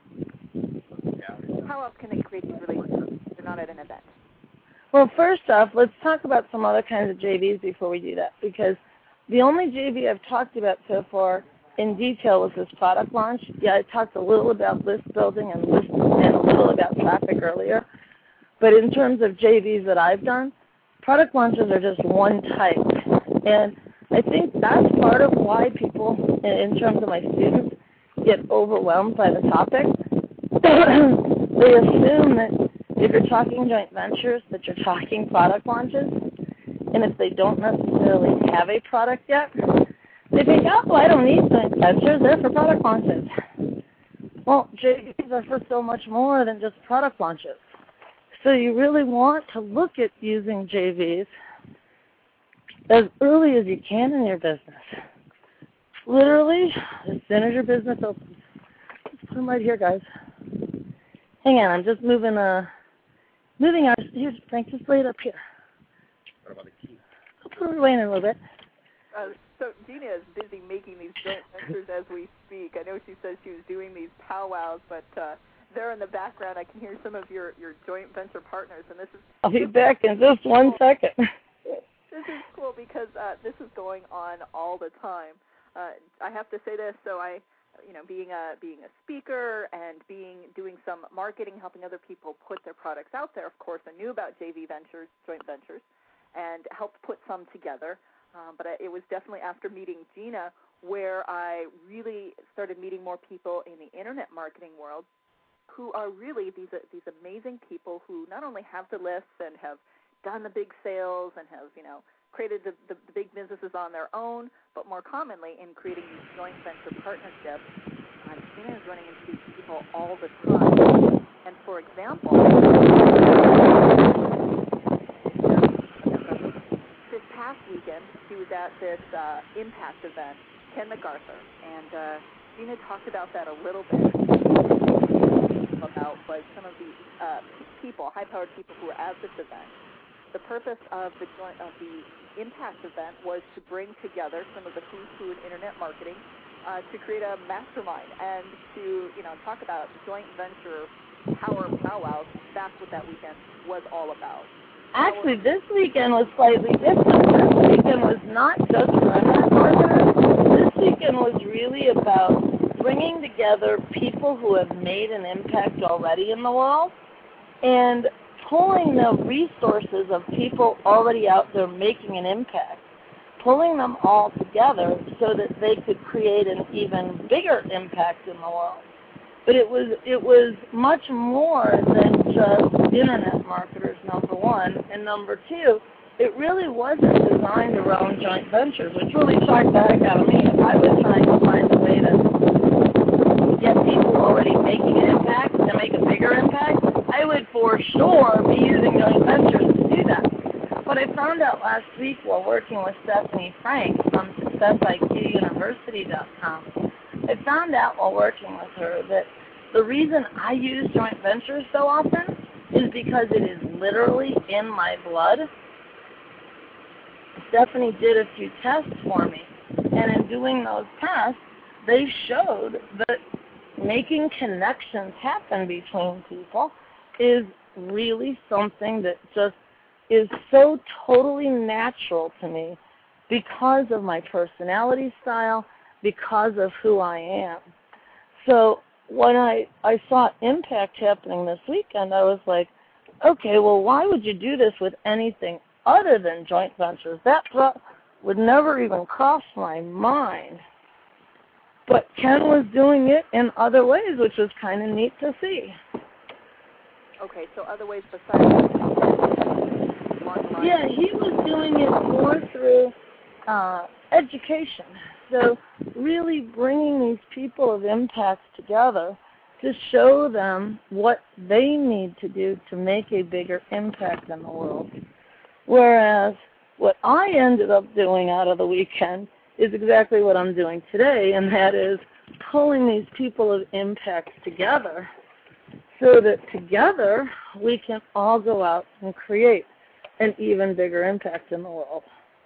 how else can they create these relationships if they're not at an event? Well, first off, let's talk about some other kinds of J Vs before we do that, because the only J V I've talked about so far in detail was this product launch. Yeah, I talked a little about list building and list and a little about traffic earlier. But in terms of J Vs that I've done, product launches are just one type. And I think that's part of why people, in terms of my students, get overwhelmed by the topic. They assume that if you're talking joint ventures, that you're talking product launches. And if they don't necessarily have a product yet, they think, oh, I don't need joint ventures, they're for product launches. Well, J Vs are for so much more than just product launches. So you really want to look at using J Vs as early as you can in your business. Literally, as soon as your business opens. Let's put them right here, guys. Hang on, I'm just moving uh, moving our, here's, Frank, just lay it up here. What about the key? I'll put it away in a little bit. Uh, so Gina is busy making these joint ventures as we speak. I know she says she was doing these powwows, but uh, there in the background I can hear some of your, your joint venture partners, and this is... I'll be back in just one second. This is cool because uh, this is going on all the time. Uh, I have to say this, so I, you know, being a being a speaker and being doing some marketing, helping other people put their products out there. Of course, I knew about J V Ventures, joint ventures, and helped put some together. Um, but I, it was definitely after meeting Gina where I really started meeting more people in the internet marketing world who are really these uh, these amazing people who not only have the lists and have done the big sales and have, you know, created the, the, the big businesses on their own, but more commonly in creating these joint venture partnerships. Uh, Gina is running into these people all the time. And for example, this past weekend, she was at this uh, Impact event, Ken MacArthur, and uh, Gina talked about that a little bit, about like some of the uh, people, high-powered people who were at this event. The purpose of the joint of the Impact event was to bring together some of the who's who in internet marketing uh, to create a mastermind and to, you know, talk about joint venture power powwows. That's what that weekend was all about. Actually, this weekend was slightly different. This weekend was not just for internet marketers. This weekend was really about bringing together people who have made an impact already in the world and pulling the resources of people already out there making an impact, pulling them all together so that they could create an even bigger impact in the world. But it was it was much more than just internet marketers, number one. And number two, it really wasn't designed around joint ventures, which really shocked the heck out of me. If I was trying to find a way to get people already making an impact to make a bigger impact, I would for sure be using joint ventures to do that. But I found out last week while working with Stephanie Frank from Success I Q University dot com, I found out while working with her that the reason I use joint ventures so often is because it is literally in my blood. Stephanie did a few tests for me, and in doing those tests, they showed that making connections happen between people is really something that just is so totally natural to me because of my personality style, because of who I am. So when I, I saw impact happening this weekend, I was like, okay, well, why would you do this with anything other than joint ventures? That would never even cross my mind. But Ken was doing it in other ways, which was kind of neat to see. Okay, so other ways besides online? Yeah, he was doing it more through uh, education. So really bringing these people of impact together to show them what they need to do to make a bigger impact in the world. Whereas what I ended up doing out of the weekend is exactly what I'm doing today, and that is pulling these people of impact together so that together we can all go out and create an even bigger impact in the world.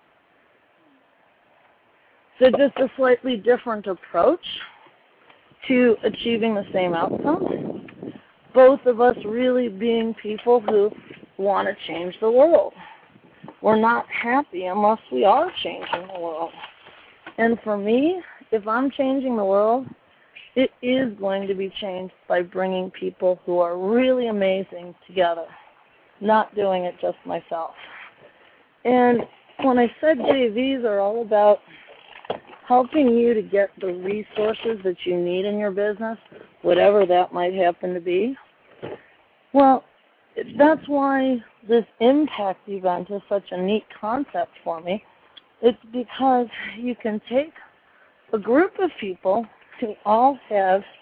So just a slightly different approach to achieving the same outcome. Both of us really being people who want to change the world. We're not happy unless we are changing the world. And for me, if I'm changing the world, it is going to be changed by bringing people who are really amazing together, not doing it just myself. And when I said J Vs are all about helping you to get the resources that you need in your business, whatever that might happen to be, well, that's why this impact event is such a neat concept for me. It's because you can take a group of people who all have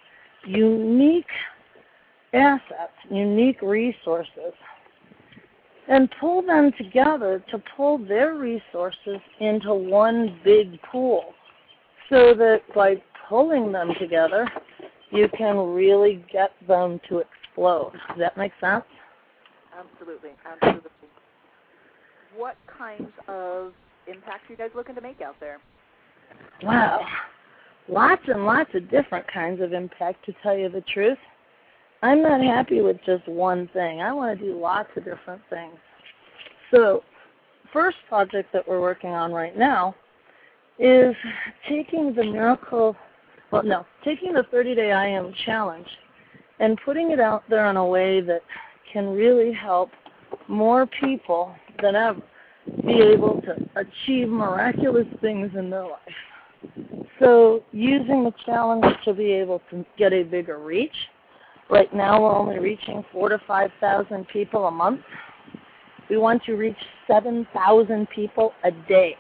unique assets, unique resources, and pull them together to pull their resources into one big pool so that by pulling them together, you can really get them to explode. Does that make sense? Absolutely, absolutely. What kinds of impacts are you guys looking to make out there? Wow. Lots and lots of different kinds of impact, to tell you the truth. I'm not happy with just one thing. I want to do lots of different things. So, first project that we're working on right now is taking the miracle, well, no, taking the thirty-day I Am challenge and putting it out there in a way that can really help more people than ever be able to achieve miraculous things in their life. So using the challenge to be able to get a bigger reach. Right now we're only reaching four to five thousand people a month. We want to reach seven thousand people a day.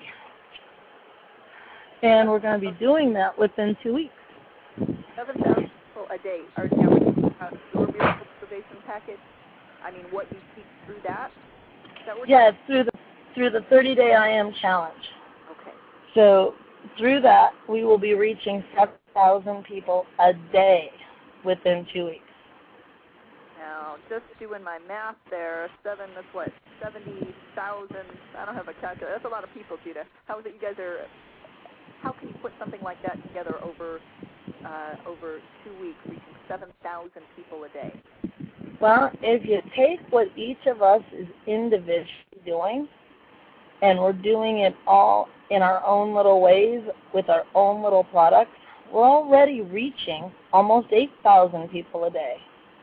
And we're going to be doing that within two weeks. seven thousand people a day. Are now we're talking about your miracle motivation package? I mean, what you teach through that? Is that what Yeah, it's through the through the thirty-day I Am challenge. Okay. So through that, we will be reaching seven thousand people a day within two weeks. Now, just doing my math there, seven, that's what, seventy thousand, I don't have a calculator. That's a lot of people, Gina. How is it you guys are, how can you put something like that together over uh, over two weeks, reaching seven thousand people a day? Well, if you take what each of us is individually doing, and we're doing it all in our own little ways with our own little products, we're already reaching almost eight thousand people a day.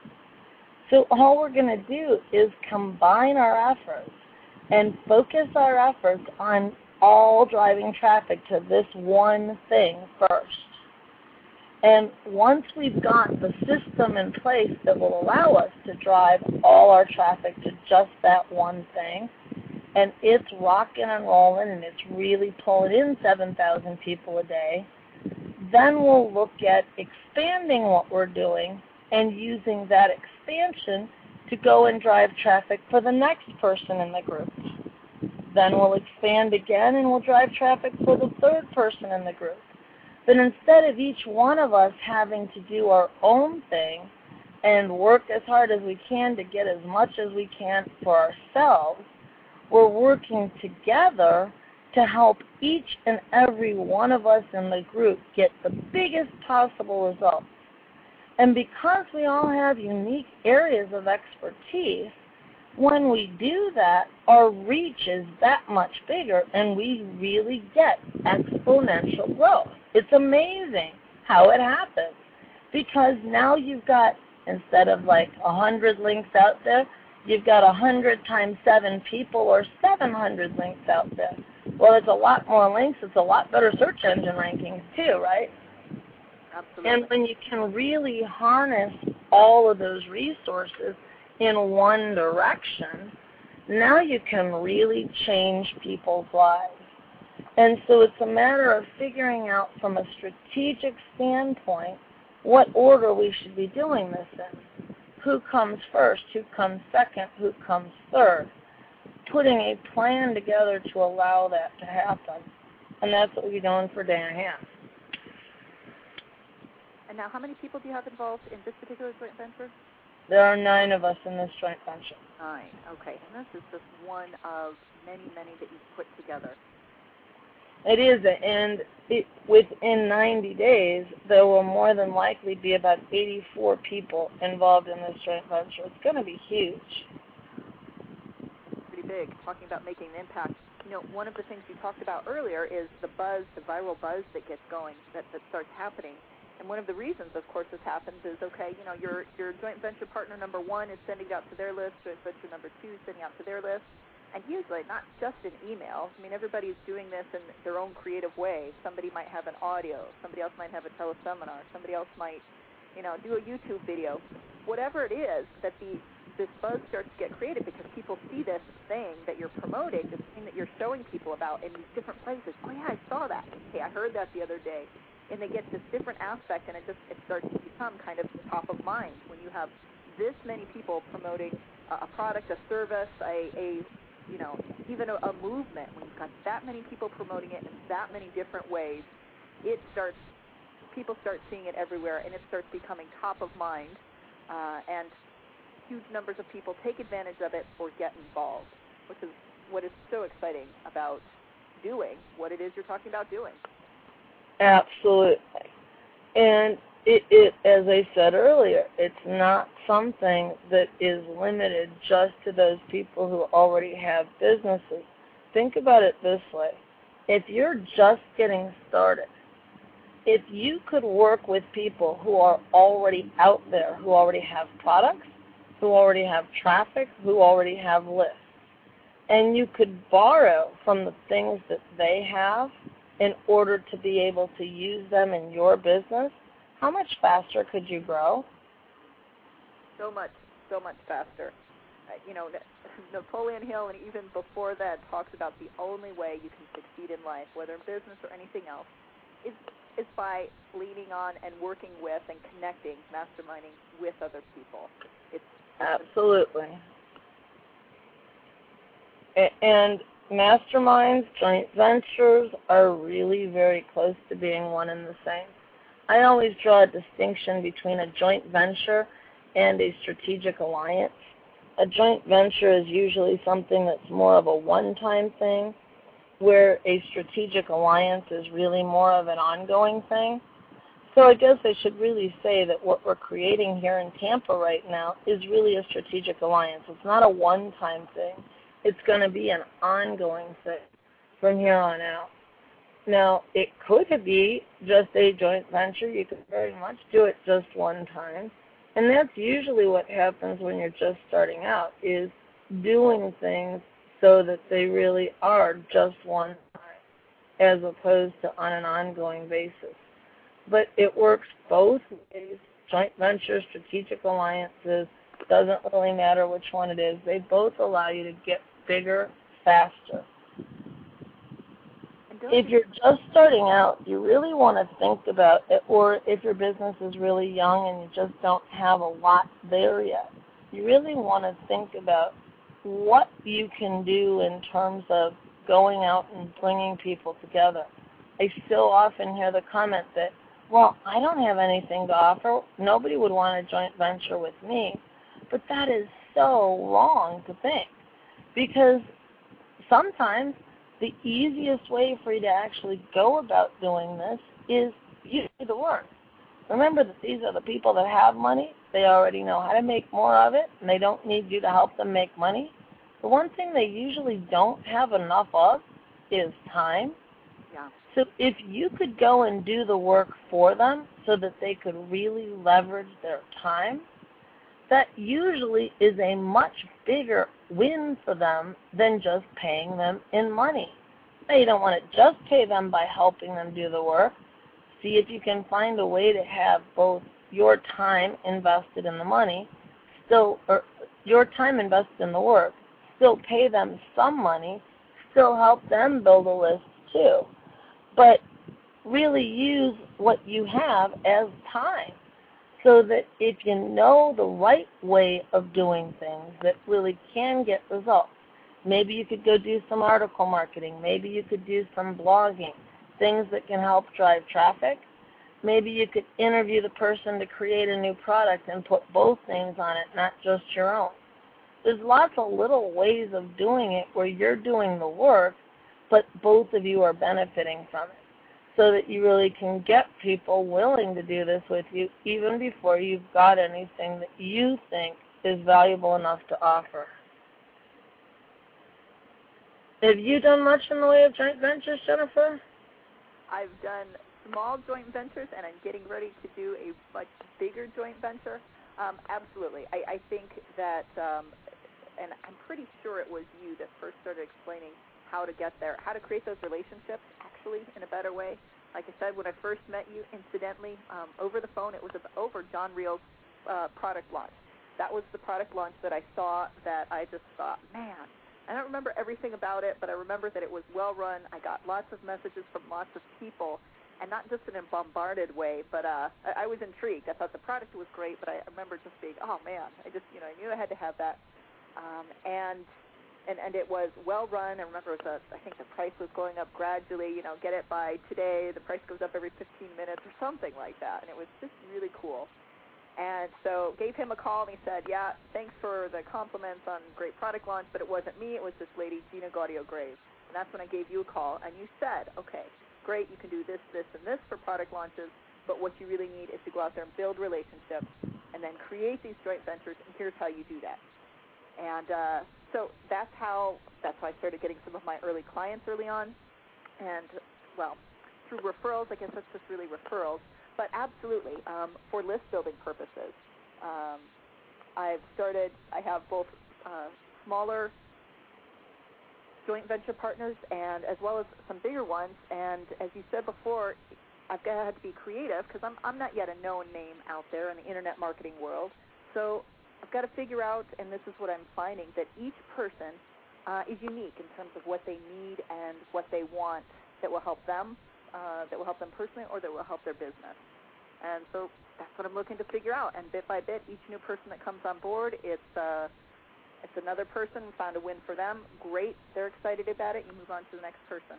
So all we're going to do is combine our efforts and focus our efforts on all driving traffic to this one thing first. And once we've got the system in place that will allow us to drive all our traffic to just that one thing, and it's rocking and rolling and it's really pulling in seven thousand people a day, then we'll look at expanding what we're doing and using that expansion to go and drive traffic for the next person in the group. Then we'll expand again and we'll drive traffic for the third person in the group. But instead of each one of us having to do our own thing and work as hard as we can to get as much as we can for ourselves, we're working together to help each and every one of us in the group get the biggest possible results. And because we all have unique areas of expertise, when we do that, our reach is that much bigger and we really get exponential growth. It's amazing how it happens, because now you've got, instead of like one hundred links out there, you've got one hundred times seven people or seven hundred links out there. Well, it's a lot more links. It's a lot better search engine rankings too, right? Absolutely. And when you can really harness all of those resources in one direction, now you can really change people's lives. And so it's a matter of figuring out from a strategic standpoint what order we should be doing this in. Who comes first, who comes second, who comes third. Putting a plan together to allow that to happen. And that's what we're doing for Dana Hand. And now how many people do you have involved in this particular joint venture? There are nine of us in this joint venture. Nine, okay. And this is just one of many, many that you've put together. It is, and it, within ninety days, there will more than likely be about eighty-four people involved in this joint venture. It's going to be huge. Pretty big, talking about making an impact. You know, one of the things you talked about earlier is the buzz, the viral buzz that gets going, that, that starts happening. And one of the reasons, of course, this happens is, okay, you know, your your joint venture partner number one is sending out to their list, joint venture number two is sending out to their list, and usually not just in email. I mean, everybody's doing this in their own creative way. Somebody might have an audio, somebody else might have a teleseminar, somebody else might, you know, do a YouTube video. Whatever it is, that the this buzz starts to get created because people see this thing that you're promoting, this thing that you're showing people about in these different places. Oh, yeah, I saw that. Hey, I heard that the other day. and they get this different aspect, and it just it starts to become kind of top of mind when you have this many people promoting a, a product, a service, a, a you know, even a, a movement. When you've got that many people promoting it in that many different ways, it starts, people start seeing it everywhere, and it starts becoming top of mind, uh, and huge numbers of people take advantage of it or get involved, which is what is so exciting about doing what it is you're talking about doing. Absolutely. And it, it, as I said earlier, it's not something that is limited just to those people who already have businesses. Think about it this way. If you're just getting started, if you could work with people who are already out there, who already have products, who already have traffic, who already have lists, and you could borrow from the things that they have in order to be able to use them in your business, how much faster could you grow? So much, so much faster. Uh, you know, Napoleon Hill, and even before that, talks about the only way you can succeed in life, whether in business or anything else, is is by leaning on and working with and connecting, masterminding with other people. It's Absolutely. And masterminds, joint ventures are really very close to being one and the same. I always draw a distinction between a joint venture and a strategic alliance. A joint venture is usually something that's more of a one-time thing, where a strategic alliance is really more of an ongoing thing. So I guess I should really say that what we're creating here in Tampa right now is really a strategic alliance. It's not a one-time thing. It's going to be an ongoing thing from here on out. Now, it could be just a joint venture. You could very much do it just one time. And that's usually what happens when you're just starting out, is doing things so that they really are just one time, as opposed to on an ongoing basis. But it works both ways. Joint ventures, strategic alliances, doesn't really matter which one it is. They both allow you to get bigger faster. If you're just starting out, you really want to think about it, or if your business is really young and you just don't have a lot there yet, you really want to think about what you can do in terms of going out and bringing people together. I still often hear the comment that, well, I don't have anything to offer. Nobody would want a joint venture with me. But that is so wrong to think, because sometimes the easiest way for you to actually go about doing this is you do the work. Remember that these are the people that have money. They already know how to make more of it, and they don't need you to help them make money. The one thing they usually don't have enough of is time. Yeah. So if you could go and do the work for them so that they could really leverage their time, that usually is a much bigger win for them than just paying them in money. Now, you don't want to just pay them by helping them do the work. See if you can find a way to have both your time invested in the money, still, or your time invested in the work, still pay them some money, still help them build a list too. But really use what you have as time, so that if you know the right way of doing things that really can get results, maybe you could go do some article marketing, maybe you could do some blogging, things that can help drive traffic. Maybe you could interview the person to create a new product and put both things on it, not just your own. There's lots of little ways of doing it where you're doing the work, but both of you are benefiting from it, so that you really can get people willing to do this with you even before you've got anything that you think is valuable enough to offer. Have you done much in the way of joint ventures, Jennifer? I've done small joint ventures, and I'm getting ready to do a much bigger joint venture. Um, absolutely. I, I think that, um, and I'm pretty sure it was you that first started explaining how to get there, how to create those relationships, actually, in a better way. Like I said, when I first met you, incidentally, um, over the phone, it was over John Reel's uh, product launch. That was the product launch that I saw that I just thought, man, I don't remember everything about it, but I remember that it was well run. I got lots of messages from lots of people, and not just in a bombarded way, but uh, I, I was intrigued. I thought the product was great, but I remember just being, oh man, I just, you know, I knew I had to have that, um, and and and it was well run. I remember it was a, I think the price was going up gradually. You know, get it by today. The price goes up every fifteen minutes or something like that, and it was just really cool. And so gave him a call, and he said, yeah, thanks for the compliments on great product launch, but it wasn't me. It was this lady, Gina Gaudio-Graves. And that's when I gave you a call, and you said, okay, great, you can do this, this, and this for product launches, but what you really need is to go out there and build relationships and then create these joint ventures, and here's how you do that. And uh, so that's how, that's how I started getting some of my early clients early on. And, well, through referrals, I guess that's just really referrals. But absolutely, um, for list building purposes, um, I've started, I have both uh, smaller joint venture partners and as well as some bigger ones. And as you said before, I've got to be creative because I'm, I'm not yet a known name out there in the internet marketing world. So I've got to figure out, and this is what I'm finding, that each person uh, is unique in terms of what they need and what they want that will help them. Uh, that will help them personally or that will help their business. And so that's what I'm looking to figure out. And bit by bit, each new person that comes on board, it's uh, it's another person, found a win for them. Great, they're excited about it. You move on to the next person.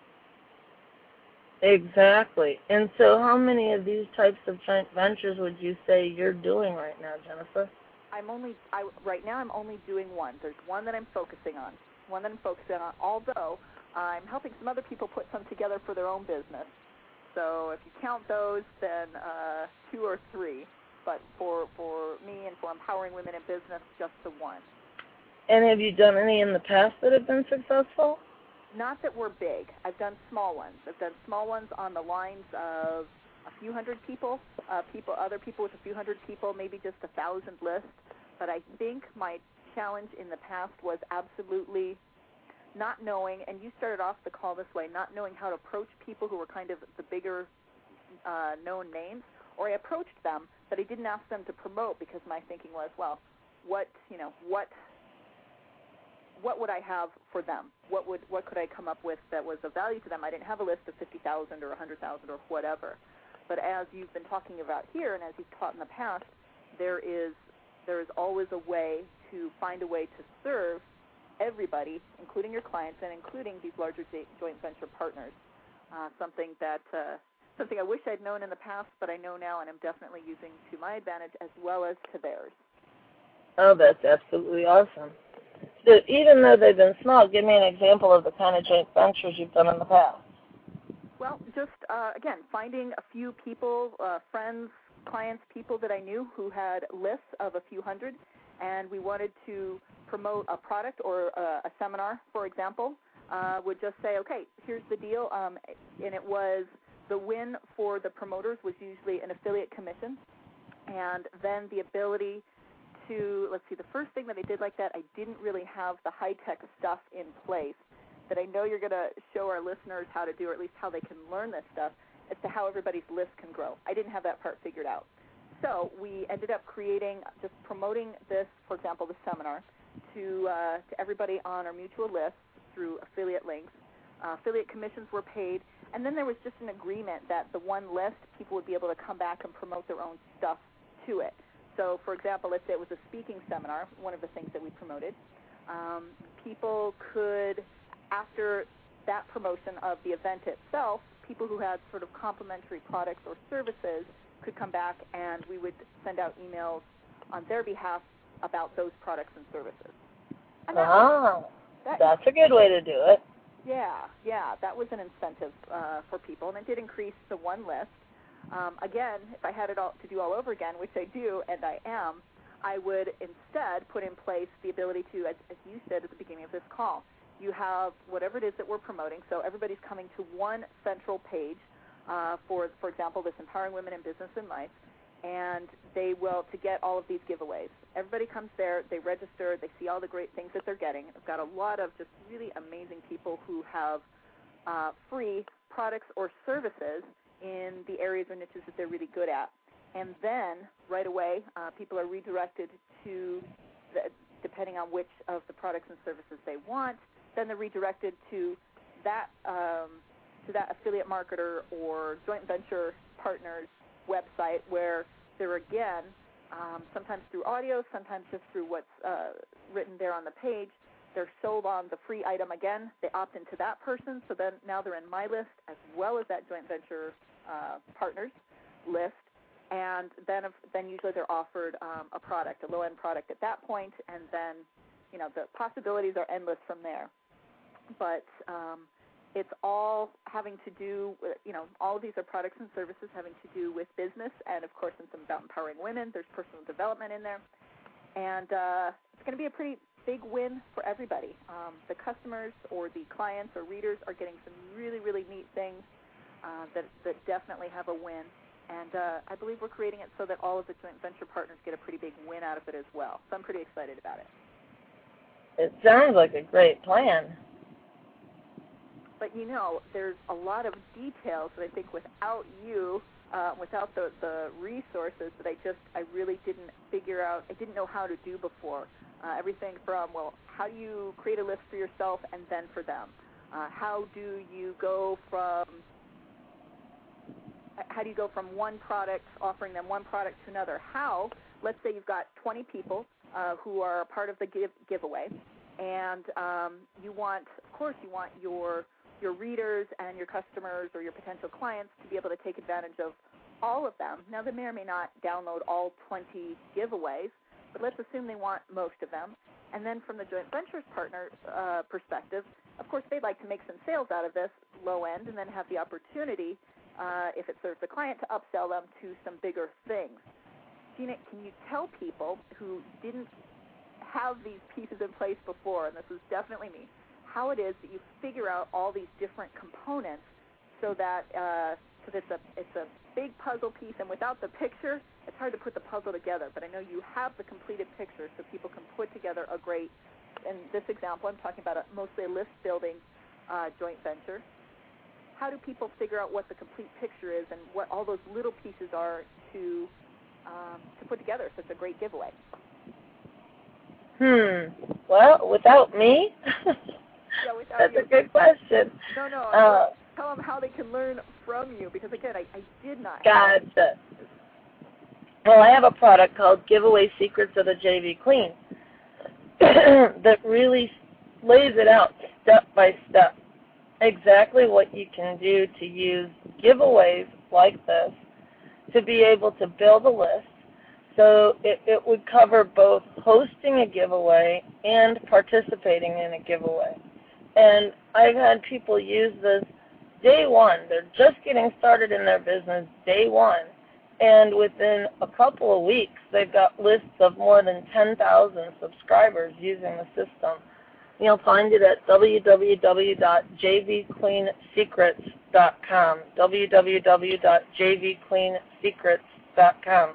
Exactly. And so how many of these types of joint ventures would you say you're doing right now, Jennifer? I'm only, I, right now I'm only doing one. There's one that I'm focusing on, one that I'm focusing on, although I'm helping some other people put some together for their own business. So if you count those, then uh, two or three. But for for me and for empowering women in business, just the one. And have you done any in the past that have been successful? Not that we're big. I've done small ones. I've done small ones on the lines of a few hundred people, uh, people, other people with a few hundred people, maybe just a thousand lists. But I think my challenge in the past was absolutely not knowing, and you started off the call this way, not knowing how to approach people who were kind of the bigger uh, known names, or I approached them, but I didn't ask them to promote because my thinking was, well, what, you know, what what would I have for them? What would what could I come up with that was of value to them? I didn't have a list of fifty thousand or one hundred thousand or whatever. But as you've been talking about here and as you've taught in the past, there is there is always a way to find a way to serve everybody, including your clients and including these larger joint venture partners. Uh, something that uh, something I wish I'd known in the past, but I know now, and I'm definitely using to my advantage as well as to theirs. Oh, that's absolutely awesome. So even though they've been small, give me an example of the kind of joint ventures you've done in the past. Well, just, uh, again, finding a few people, uh, friends, clients, people that I knew who had lists of a few hundred, and we wanted to promote a product or a, a seminar, for example, uh, would just say, okay, here's the deal, um, and it was the win for the promoters was usually an affiliate commission, and then the ability to, let's see, the first thing that I did like that, I didn't really have the high-tech stuff in place that I know you're going to show our listeners how to do, or at least how they can learn this stuff, as to how everybody's list can grow. I didn't have that part figured out. So we ended up creating, just promoting this, for example, the seminar, to uh, to everybody on our mutual lists through affiliate links. Uh, affiliate commissions were paid, and then there was just an agreement that the one list, people would be able to come back and promote their own stuff to it. So, for example, let's say it was a speaking seminar, one of the things that we promoted. Um, people could, after that promotion of the event itself, people who had sort of complimentary products or services could come back and we would send out emails on their behalf about those products and services. And that ah, was, that, that's a good way to do it. Yeah, yeah, that was an incentive uh, for people, and it did increase the one list. Um, again, if I had it all to do all over again, which I do, and I am, I would instead put in place the ability to, as, as you said at the beginning of this call, you have whatever it is that we're promoting, so everybody's coming to one central page uh, for, for example, this Empowering Women in Business and Life, and they will, to get all of these giveaways. Everybody comes there, they register, they see all the great things that they're getting. I've got a lot of just really amazing people who have uh, free products or services in the areas or niches that they're really good at. And then, right away, uh, people are redirected to, the, depending on which of the products and services they want, then they're redirected to that um, to that affiliate marketer or joint venture partner's website where they're, again, um, sometimes through audio, sometimes just through what's uh, written there on the page, they're sold on the free item again. They opt into that person, so then now they're in my list as well as that joint venture uh, partner's list. And then, then usually they're offered um, a product, a low-end product at that point, and then, you know, the possibilities are endless from there. But um, it's all having to do with, you know, all of these are products and services having to do with business, and, of course, it's about empowering women. There's personal development in there. And uh, it's going to be a pretty big win for everybody. Um, the customers or the clients or readers are getting some really, really neat things uh, that, that definitely have a win. And uh, I believe we're creating it so that all of the joint venture partners get a pretty big win out of it as well. So I'm pretty excited about it. It sounds like a great plan. But, you know, there's a lot of details that I think without you, uh, without the, the resources that I just, I really didn't figure out, I didn't know how to do before. Uh, everything from, well, how do you create a list for yourself and then for them? Uh, how do you go from How do you go from one product, offering them one product to another? How, let's say you've got twenty people uh, who are a part of the give, giveaway, and um, you want, of course, you want your your readers and your customers or your potential clients to be able to take advantage of all of them. Now, they may or may not download all twenty giveaways, but let's assume they want most of them. And then from the joint ventures partner uh, perspective, of course, they'd like to make some sales out of this low end and then have the opportunity, Uh, if it serves the client, to upsell them to some bigger things. Gina, can you tell people who didn't have these pieces in place before, and this is definitely me, how it is that you figure out all these different components so that uh, so that it's a, it's a big puzzle piece, and without the picture, it's hard to put the puzzle together. But I know you have the completed picture so people can put together a great, in this example, I'm talking about a, mostly a list-building uh, joint venture. How do people figure out what the complete picture is and what all those little pieces are to um, to put together such a great giveaway? Hmm. Well, without me? Yeah, without That's you. a good question. No, no. Uh, tell them how they can learn from you, because, again, I, I did not. Gotcha. Well, I have a product called Giveaway Secrets of the J V Queen that really lays it out step by step. Exactly what you can do to use giveaways like this to be able to build a list. So it, it would cover both hosting a giveaway and participating in a giveaway. And I've had people use this day one. They're just getting started in their business day one. And within a couple of weeks, they've got lists of more than ten thousand subscribers using the system. You'll find it at w w w dot j v queen secrets dot com, w w w dot j v queen secrets dot com.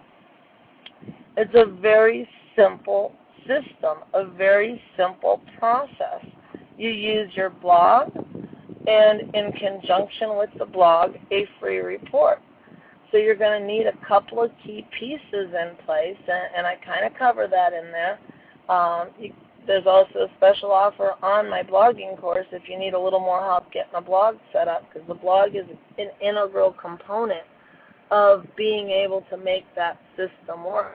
It's a very simple system, a very simple process. You use your blog, and in conjunction with the blog, a free report. So you're going to need a couple of key pieces in place, and, and I kind of cover that in there. Um, you, There's also a special offer on my blogging course if you need a little more help getting a blog set up, because the blog is an integral component of being able to make that system work.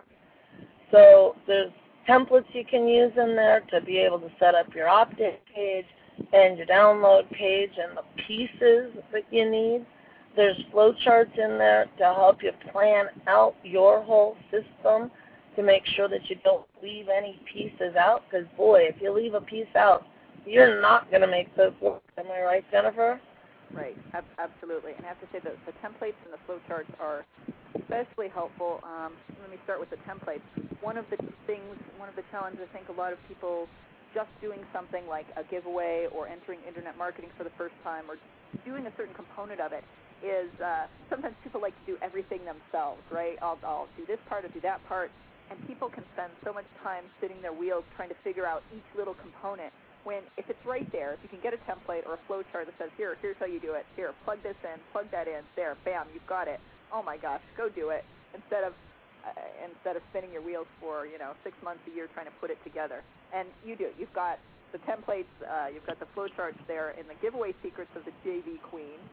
So there's templates you can use in there to be able to set up your opt-in page and your download page and the pieces that you need. There's flowcharts in there to help you plan out your whole system to make sure that you don't leave any pieces out, because, boy, if you leave a piece out, you're not going to make this work. Am I right, Jennifer? Right, ab- absolutely. And I have to say that the templates and the flowcharts are especially helpful. Um, let me start with the templates. One of the things, one of the challenges I think a lot of people just doing something like a giveaway or entering internet marketing for the first time or doing a certain component of it is uh, sometimes people like to do everything themselves, right? I'll, I'll do this part, I'll do that part. And people can spend so much time spinning their wheels trying to figure out each little component, when if it's right there, if you can get a template or a flow chart that says, here, here's how you do it, here, plug this in, plug that in, there, bam, you've got it. Oh, my gosh, go do it, instead of uh, instead of spinning your wheels for, you know, six months, a year trying to put it together. And you do. You've got the templates, uh, you've got the flow charts there in the Giveaway Secrets of the J V Queen.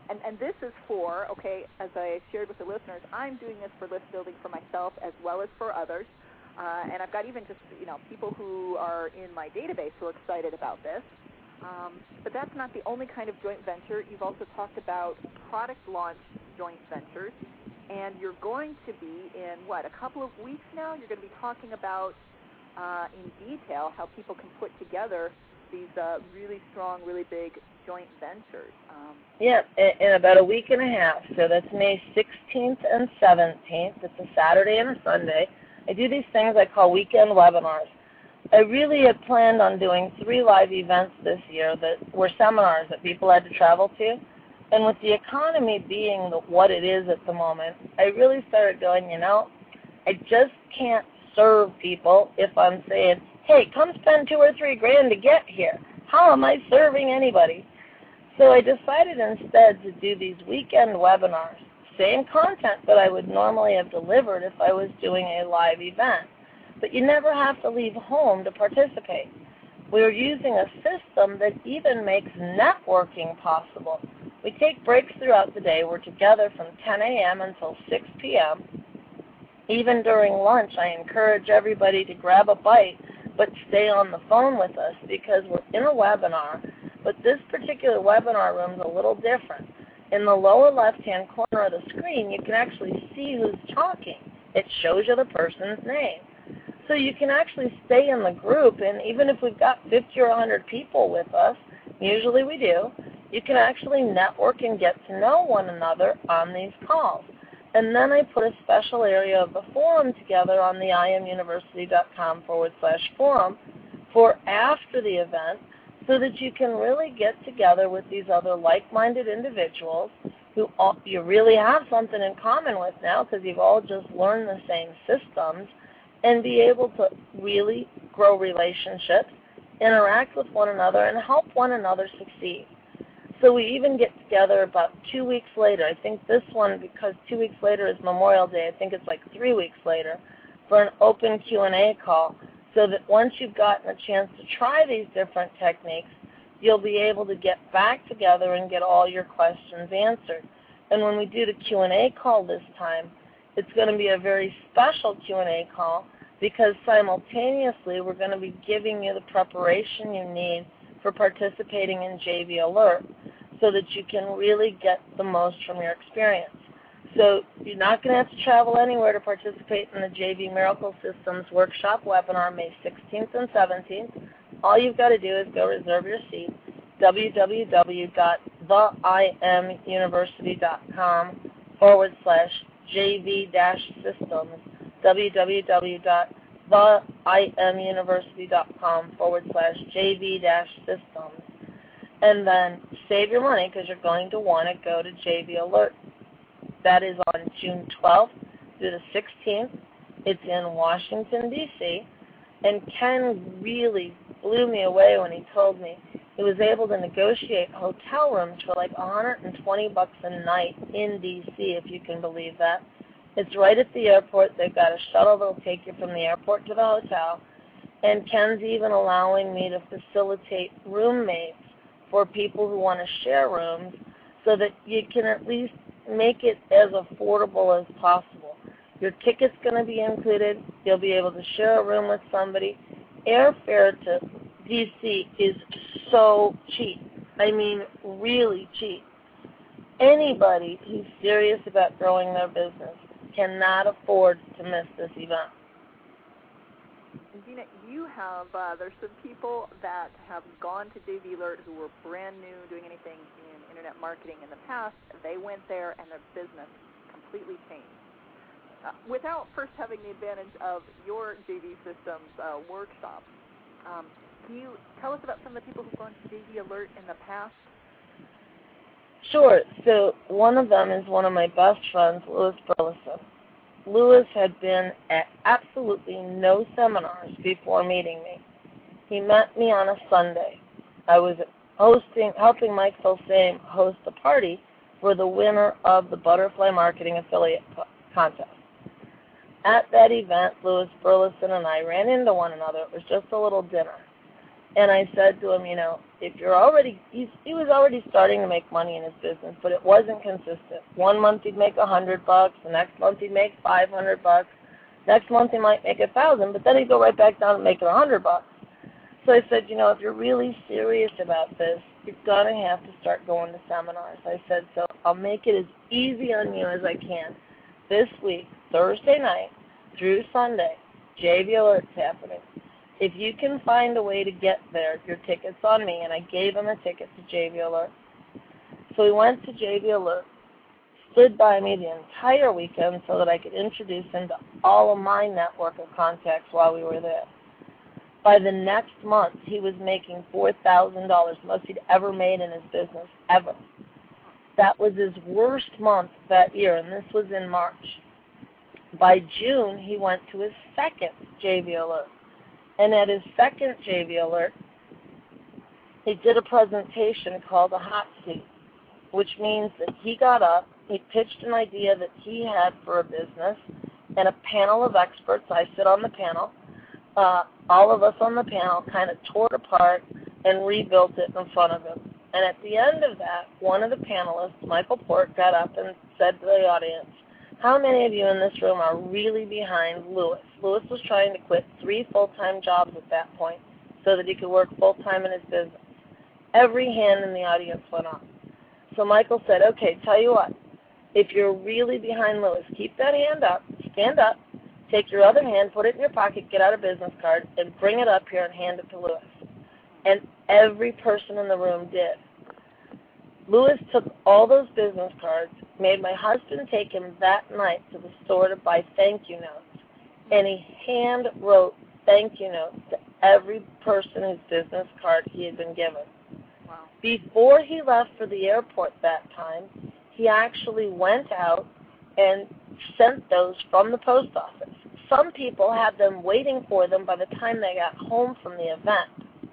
and, and this is for, okay, as I shared with the listeners, I'm doing this for list building for myself as well as for others. Uh, and I've got even just, you know, people who are in my database who are excited about this. Um, but that's not the only kind of joint venture. You've also talked about product launch joint ventures. And you're going to be in, what, a couple of weeks now? You're going to be talking about uh, in detail how people can put together these uh, really strong, really big joint ventures. Um, yeah, in, in about a week and a half. So that's May sixteenth and seventeenth. It's a Saturday and a Sunday. I do these things I call weekend webinars. I really had planned on doing three live events this year that were seminars that people had to travel to. And with the economy being the, what it is at the moment, I really started going, you know, I just can't serve people if I'm saying, hey, come spend two or three grand to get here. How am I serving anybody? So I decided instead to do these weekend webinars, same content that I would normally have delivered if I was doing a live event. But you never have to leave home to participate. We're using a system that even makes networking possible. We take breaks throughout the day. We're together from ten a.m. until six p.m. Even during lunch, I encourage everybody to grab a bite but stay on the phone with us because we're in a webinar. But this particular webinar room is a little different. In the lower left-hand corner of the screen, you can actually see who's talking. It shows you the person's name. So you can actually stay in the group, and even if we've got fifty or one hundred people with us, usually we do, you can actually network and get to know one another on these calls. And then I put a special area of the forum together on the imuniversity.com forward slash forum for after the event so that you can really get together with these other like-minded individuals who all, you really have something in common with now because you've all just learned the same systems, and be able to really grow relationships, interact with one another, and help one another succeed. So we even get together about two weeks later. I think this one, because two weeks later is Memorial Day, I think it's like three weeks later, for an open Q and A call, so that once you've gotten a chance to try these different techniques, you'll be able to get back together and get all your questions answered. And when we do the Q and A call this time, it's going to be a very special Q and A call because simultaneously we're going to be giving you the preparation you need for participating in J V Alert so that you can really get the most from your experience. So you're not going to have to travel anywhere to participate in the J V Miracle Systems Workshop webinar May sixteenth and seventeenth. All you've got to do is go reserve your seat, www.theimuniversity.com forward slash JV dash systems, www.theimuniversity.com forward slash JV dash systems. And then save your money because you're going to want to go to J V Alert. That is on June twelfth through the sixteenth. It's in Washington, D C And Ken really blew me away when he told me he was able to negotiate hotel rooms for like one hundred twenty bucks a night in D C, if you can believe that. It's right at the airport. They've got a shuttle that will take you from the airport to the hotel. And Ken's even allowing me to facilitate roommates for people who want to share rooms so that you can at least make it as affordable as possible. Your ticket's going to be included. You'll be able to share a room with somebody. Airfare to D C is so cheap. I mean, really cheap. Anybody who's serious about growing their business cannot afford to miss this event. Gina, you have, uh, there's some people that have gone to J V Alert who were brand new doing anything in internet marketing in the past. They went there and their business completely changed. Uh, without first having the advantage of your J V Systems uh, workshop, um, can you tell us about some of the people who've gone to J V Alert in the past? Sure. So one of them is one of my best friends, Louis Burleson. Louis had been at absolutely no seminars before meeting me. He met me on a Sunday. I was hosting, helping Mike Filsaime host a party for the winner of the Butterfly Marketing Affiliate Contest. At that event, Louis Burleson and I ran into one another. It was just a little dinner. And I said to him, you know, if you're already, he's, he was already starting to make money in his business, but it wasn't consistent. One month he'd make a hundred bucks, the next month he'd make five hundred bucks, next month he might make a thousand, but then he'd go right back down and make a hundred bucks. So I said, you know, if you're really serious about this, you're going to have to start going to seminars. I said, so I'll make it as easy on you as I can. This week, Thursday night through Sunday, J V Alert's happening. If you can find a way to get there, your ticket's on me. And I gave him a ticket to J V Alert. So we went to J V Alert, stood by me the entire weekend so that I could introduce him to all of my network of contacts while we were there. By the next month, he was making four thousand dollars, most he'd ever made in his business, ever. That was his worst month that year, and this was in March. By June, he went to his second J V Alert. And at his second J V Alert, he did a presentation called a hot seat, which means that he got up, he pitched an idea that he had for a business, and a panel of experts, I sit on the panel, uh, all of us on the panel kind of tore it apart and rebuilt it in front of him. And at the end of that, one of the panelists, Michael Port, got up and said to the audience, how many of you in this room are really behind Lewis? Lewis was trying to quit three full-time jobs at that point so that he could work full-time in his business. Every hand in the audience went up. So Michael said, okay, tell you what, if you're really behind Lewis, keep that hand up, stand up, take your other hand, put it in your pocket, get out a business card, and bring it up here and hand it to Lewis. And every person in the room did. Lewis took all those business cards, made my husband take him that night to the store to buy thank you notes, and he hand wrote thank you notes to every person whose business card he had been given. Wow. Before he left for the airport that time, he actually went out and sent those from the post office. Some people had them waiting for them by the time they got home from the event.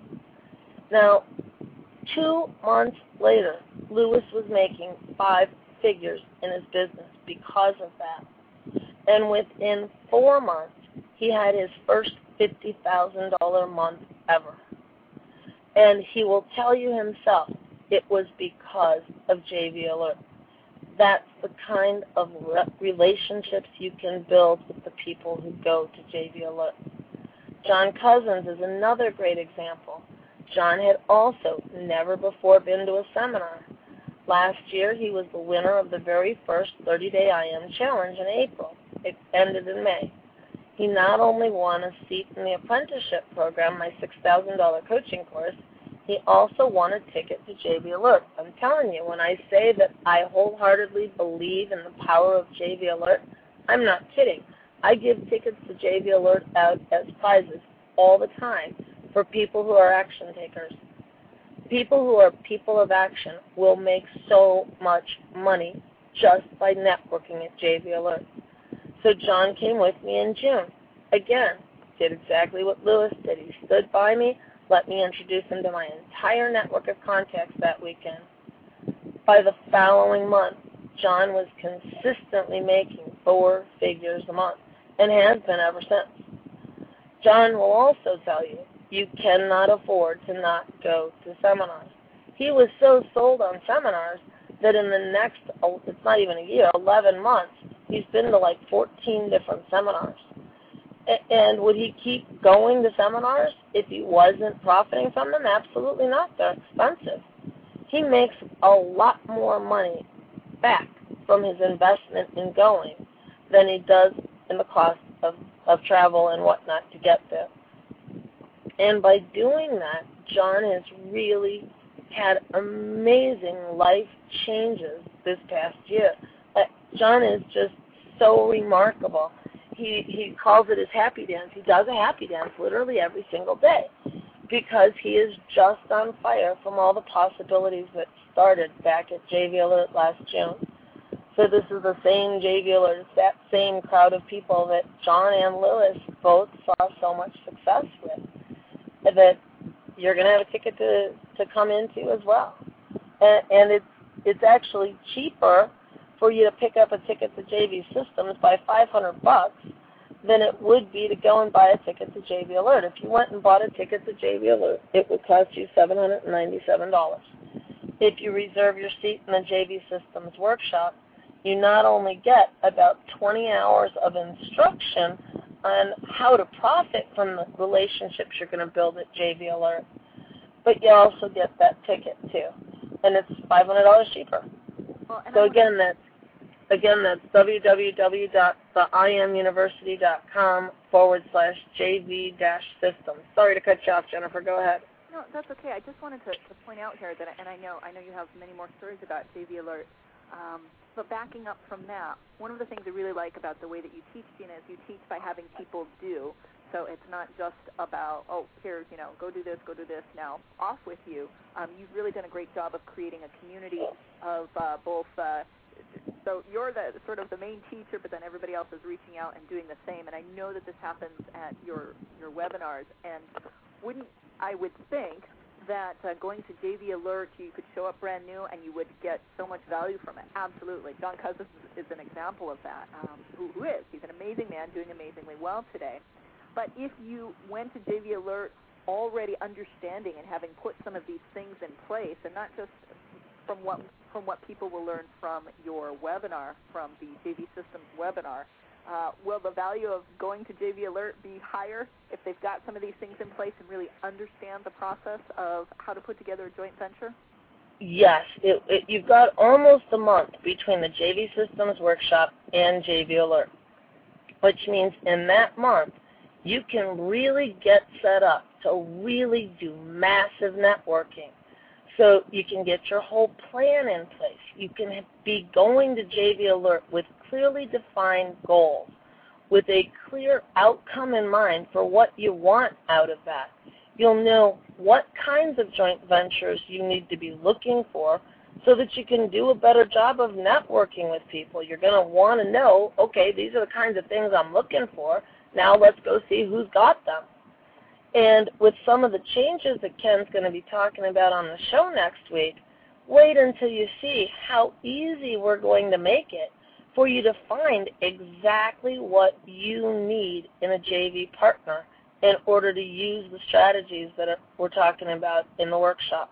Now, two months later, Lewis was making five figures in his business because of that. And within four months, he had his first fifty thousand dollars month ever. And he will tell you himself it was because of J V Alert. That's the kind of re- relationships you can build with the people who go to J V Alert. John Cousins is another great example. John had also never before been to a seminar. Last year, he was the winner of the very first thirty-day I M Challenge in April. It ended in May. He not only won a seat in the apprenticeship program, my six thousand dollars coaching course, he also won a ticket to J V Alert. I'm telling you, when I say that I wholeheartedly believe in the power of J V Alert, I'm not kidding. I give tickets to J V Alert out as prizes all the time for people who are action takers. People who are people of action will make so much money just by networking at J V Alert. So John came with me in June. Again, did exactly what Lewis did. He stood by me, let me introduce him to my entire network of contacts that weekend. By the following month, John was consistently making four figures a month and has been ever since. John will also tell you, you cannot afford to not go to seminars. He was so sold on seminars that in the next, it's not even a year, eleven months, he's been to like fourteen different seminars. And would he keep going to seminars if he wasn't profiting from them? Absolutely not. They're expensive. He makes a lot more money back from his investment in going than he does in the cost of, of travel and whatnot to get there. And by doing that, John has really had amazing life changes this past year. Uh, John is just so remarkable. He he calls it his happy dance. He does a happy dance literally every single day because he is just on fire from all the possibilities that started back at J V Alert last June. So this is the same J V Alert. It's that same crowd of people that John and Lewis both saw so much success with, that you're going to have a ticket to, to come into as well. And, and it's it's actually cheaper for you to pick up a ticket to J V Systems by five hundred bucks than it would be to go and buy a ticket to J V Alert. If you went and bought a ticket to J V Alert, it would cost you seven hundred ninety-seven dollars. If you reserve your seat in the J V Systems workshop, you not only get about twenty hours of instruction on how to profit from the relationships you're going to build at J V Alert, but you also get that ticket too, and it's five hundred dollars cheaper. Well, so again, that's again that's www.theimuniversity.com forward slash JV dash systems. Sorry to cut you off, Jennifer. Go ahead. No, that's okay. I just wanted to, to point out here that, and I know I know you have many more stories about J V Alert. Um, But backing up from that, one of the things I really like about the way that you teach, Gina, is you teach by having people do. So it's not just about, oh, here's, you know, go do this, go do this, now off with you. Um, you've really done a great job of creating a community of uh, both, uh, so you're the sort of the main teacher, but then everybody else is reaching out and doing the same. And I know that this happens at your, your webinars. And wouldn't, I would think, that uh, going to J V Alert, you could show up brand new and you would get so much value from it. Absolutely. John Cousins is an example of that, um, who, who is. He's an amazing man doing amazingly well today. But if you went to J V Alert already understanding and having put some of these things in place, and not just from what, from what people will learn from your webinar, from the J V Systems webinar, Uh, will the value of going to J V Alert be higher if they've got some of these things in place and really understand the process of how to put together a joint venture? Yes. It, it, you've got almost a month between the J V Systems Workshop and J V Alert, which means in that month you can really get set up to really do massive networking. So you can get your whole plan in place. You can be going to J V Alert with clearly defined goals, with a clear outcome in mind for what you want out of that. You'll know what kinds of joint ventures you need to be looking for so that you can do a better job of networking with people. You're going to want to know, okay, these are the kinds of things I'm looking for. Now let's go see who's got them. And with some of the changes that Ken's going to be talking about on the show next week, wait until you see how easy we're going to make it for you to find exactly what you need in a J V partner in order to use the strategies that we're talking about in the workshop.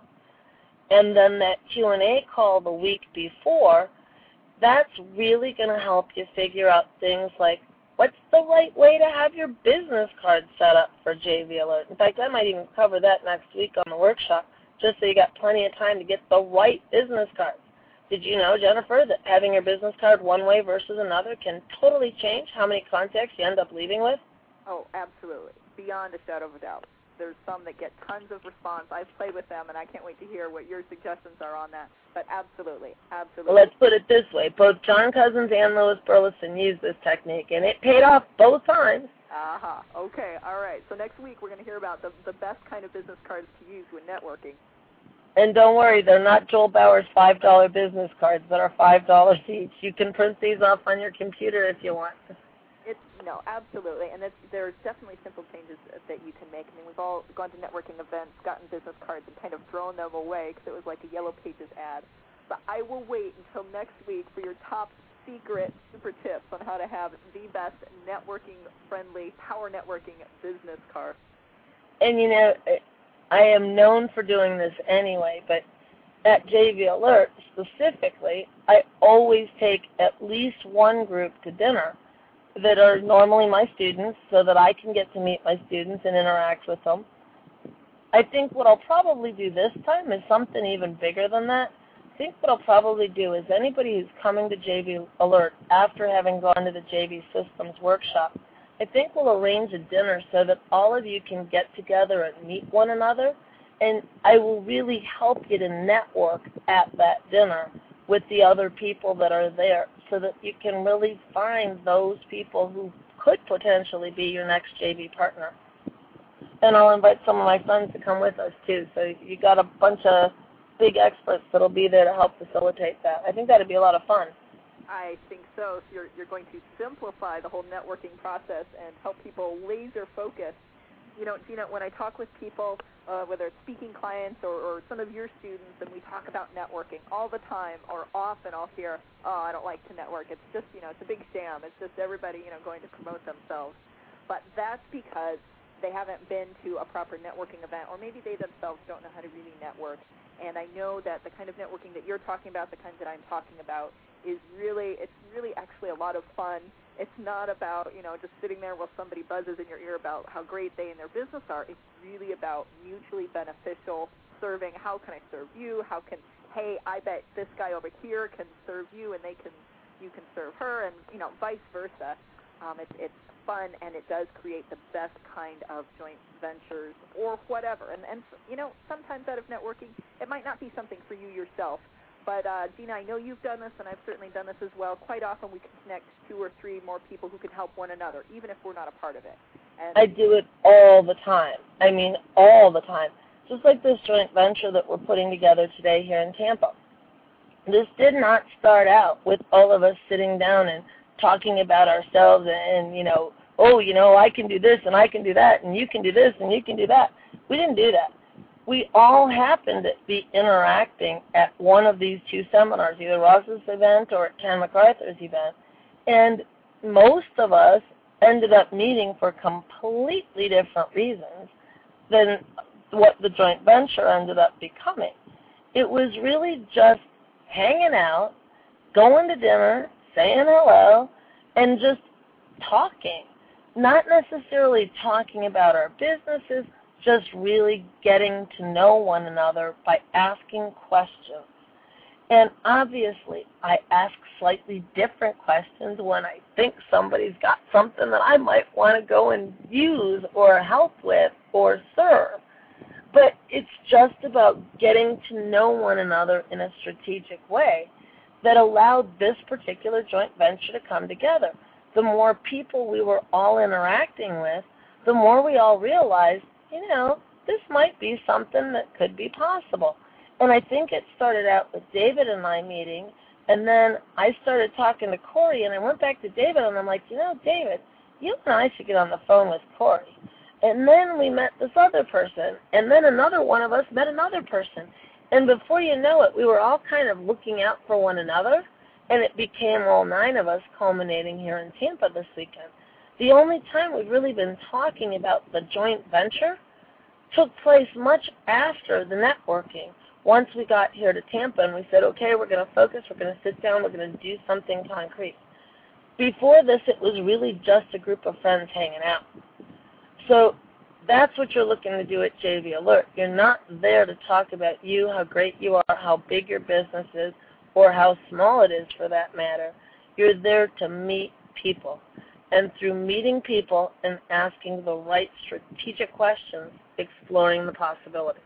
And then that Q and A call the week before, that's really going to help you figure out things like, what's the right way to have your business card set up for J V Alert? In fact, I might even cover that next week on the workshop, just so you got plenty of time to get the right business cards. Did you know, Jennifer, that having your business card one way versus another can totally change how many contacts you end up leaving with? Oh, absolutely. Beyond a shadow of a doubt. There's some that get tons of response. I've played with them, and I can't wait to hear what your suggestions are on that. But absolutely, absolutely. Well, let's put it this way. Both John Cousins and Louis Burleson used this technique, and it paid off both times. Uh-huh. Okay, all right. So next week we're going to hear about the, the best kind of business cards to use when networking. And don't worry, they're not Joel Bauer's five dollar business cards that are five dollars each. You can print these off on your computer if you want. It's, no, absolutely, and it's, there's definitely simple changes that you can make. I mean, we've all gone to networking events, gotten business cards, and kind of thrown them away because it was like a Yellow Pages ad. But I will wait until next week for your top secret super tips on how to have the best networking-friendly, power networking business card. And, you know, I am known for doing this anyway, but at J V Alert specifically, I always take at least one group to dinner that are normally my students so that I can get to meet my students and interact with them. I think what I'll probably do this time is something even bigger than that. I think what I'll probably do is anybody who's coming to J V Alert after having gone to the J V Systems workshop, I think we'll arrange a dinner so that all of you can get together and meet one another, and I will really help you to network at that dinner with the other people that are there so that you can really find those people who could potentially be your next J V partner. And I'll invite some of my friends to come with us too, so you got a bunch of big experts that'll be there to help facilitate that. I think that'd be a lot of fun. I think so. So you're, you're going to simplify the whole networking process and help people laser focus you know, Gina, when I talk with people, uh, whether it's speaking clients or, or some of your students, and we talk about networking all the time, or often I'll hear, oh, I don't like to network. It's just, you know, it's a big sham. It's just everybody, you know, going to promote themselves. But that's because they haven't been to a proper networking event, or maybe they themselves don't know how to really network. And I know that the kind of networking that you're talking about, the kind that I'm talking about, is really, it's really actually a lot of fun. It's not about, you know, just sitting there while somebody buzzes in your ear about how great they and their business are. It's really about mutually beneficial serving. How can I serve you? How can, hey, I bet this guy over here can serve you, and they can, you can serve her, and, you know, vice versa. Um, it's, it's fun, and it does create the best kind of joint ventures or whatever. And, and you know, sometimes out of networking, it might not be something for you yourself. But, uh, Gina, I know you've done this, and I've certainly done this as well. Quite often we can connect two or three more people who can help one another, even if we're not a part of it. And I do it all the time. I mean, all the time. Just like this joint venture that we're putting together today here in Tampa. This did not start out with all of us sitting down and talking about ourselves and, and, you know, oh, you know, I can do this and I can do that and you can do this and you can do that. We didn't do that. We all happened to be interacting at one of these two seminars, either Ross's event or at Ken MacArthur's event, and most of us ended up meeting for completely different reasons than what the joint venture ended up becoming. It was really just hanging out, going to dinner, saying hello, and just talking. Not necessarily talking about our businesses, just really getting to know one another by asking questions. And obviously, I ask slightly different questions when I think somebody's got something that I might want to go and use or help with or serve. But it's just about getting to know one another in a strategic way that allowed this particular joint venture to come together. The more people we were all interacting with, the more we all realized, you know, this might be something that could be possible. And I think it started out with David and I meeting, and then I started talking to Corey, and I went back to David, and I'm like, you know, David, you and I should get on the phone with Corey. And then we met this other person, and then another one of us met another person. And before you know it, we were all kind of looking out for one another, and it became all nine of us culminating here in Tampa this weekend. The only time we've really been talking about the joint venture took place much after the networking. Once we got here to Tampa and we said, okay, we're going to focus, we're going to sit down, we're going to do something concrete. Before this, it was really just a group of friends hanging out. So that's what you're looking to do at J V Alert. You're not there to talk about you, how great you are, how big your business is, or how small it is for that matter. You're there to meet people. And through meeting people and asking the right strategic questions, exploring the possibilities.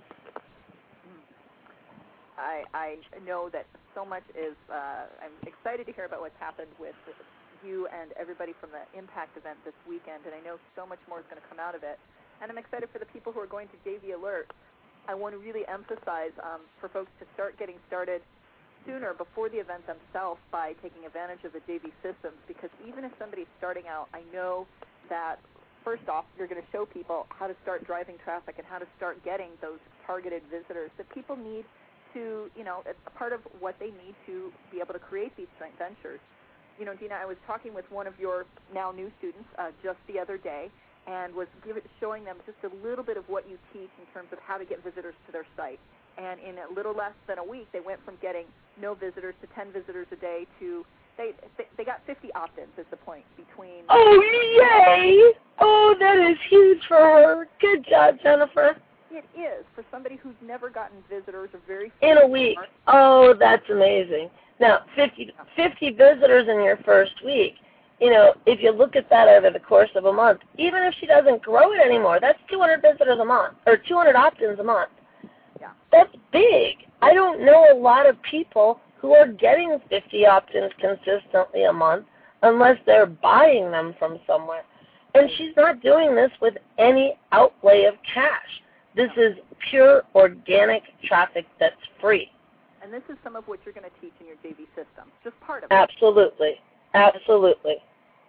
I, I know that so much is, uh, I'm excited to hear about what's happened with you and everybody from the Impact event this weekend, and I know so much more is going to come out of it. And I'm excited for the people who are going to J V Alert. I want to really emphasize um, for folks to start getting started sooner before the event themselves by taking advantage of the J V systems, because even if somebody's starting out, I know that first off, you're going to show people how to start driving traffic and how to start getting those targeted visitors that people need to, you know, it's part of what they need to be able to create these joint ventures. You know, Gina, I was talking with one of your now new students uh, just the other day and was give it, showing them just a little bit of what you teach in terms of how to get visitors to their site. And in a little less than a week, they went from getting no visitors to ten visitors a day to, they they, they got fifty opt-ins is the point between. Oh, yay! Oh, that is huge for her. Good job, Jennifer. It is, for somebody who's never gotten visitors or very few. In a week. Oh, that's amazing. Now, fifty, fifty visitors in your first week. You know, if you look at that over the course of a month, even if she doesn't grow it anymore, that's two hundred visitors a month, or two hundred opt-ins a month. Yeah. That's big. I don't know a lot of people who are getting fifty opt-ins consistently a month unless they're buying them from somewhere. And she's not doing this with any outlay of cash. This is pure organic traffic that's free. And this is some of what you're going to teach in your J V system, just part of it. Absolutely. Absolutely.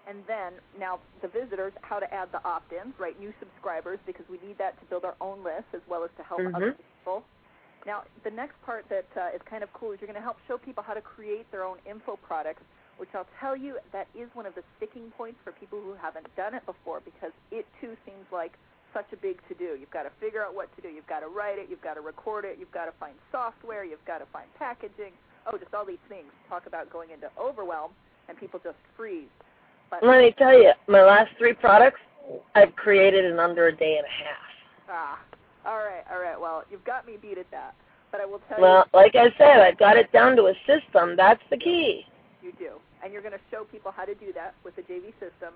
And then now the visitors, how to add the opt-ins, right, new subscribers, because we need that to build our own list as well as to help mm-hmm. other people. Now, the next part that uh, is kind of cool is you're going to help show people how to create their own info products, which I'll tell you that is one of the sticking points for people who haven't done it before, because it, too, seems like such a big to-do. You've got to figure out what to do. You've got to write it. You've got to record it. You've got to find software. You've got to find packaging. Oh, just all these things. Talk about going into overwhelm, and people just freeze. But let me tell you, my last three products I've created in under a day and a half. Ah, all right, all right. Well, you've got me beat at that. But I will tell well, you. Well, like I said, I've got it down to a system. That's the key. You do. And you're going to show people how to do that with the J V system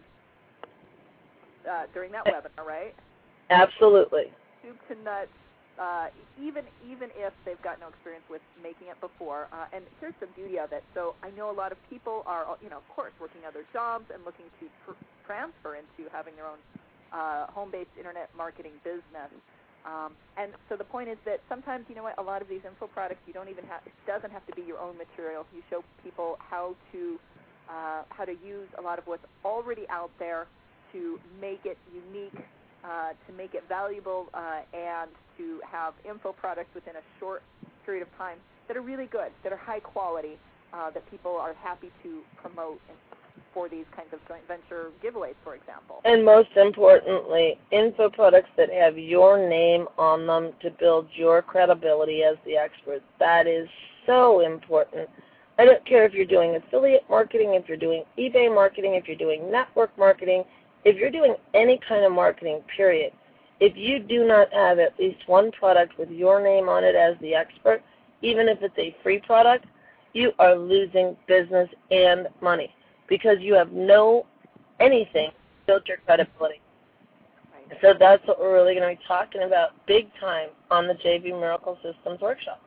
uh, during that webinar, right? Absolutely. Soup to nuts, uh, even even if they've got no experience with making it before. Uh, and here's the beauty of it. So I know a lot of people are, you know, of course, working other jobs and looking to tr- transfer into having their own uh, home-based internet marketing business. Um, and so the point is that sometimes, you know what, a lot of these info products, you don't even have, it doesn't have to be your own material. You show people how to uh, how to use a lot of what's already out there to make it unique, uh, to make it valuable, uh, and to have info products within a short period of time that are really good, that are high quality, uh, that people are happy to promote for these kinds of joint venture giveaways, for example. And most importantly, info products that have your name on them to build your credibility as the expert. That is so important. I don't care if you're doing affiliate marketing, if you're doing eBay marketing, if you're doing network marketing, if you're doing any kind of marketing, period. If you do not have at least one product with your name on it as the expert, even if it's a free product, you are losing business and money, because you have no anything to build your credibility. Right. So that's what we're really going to be talking about big time on the J V Miracle Systems Workshop.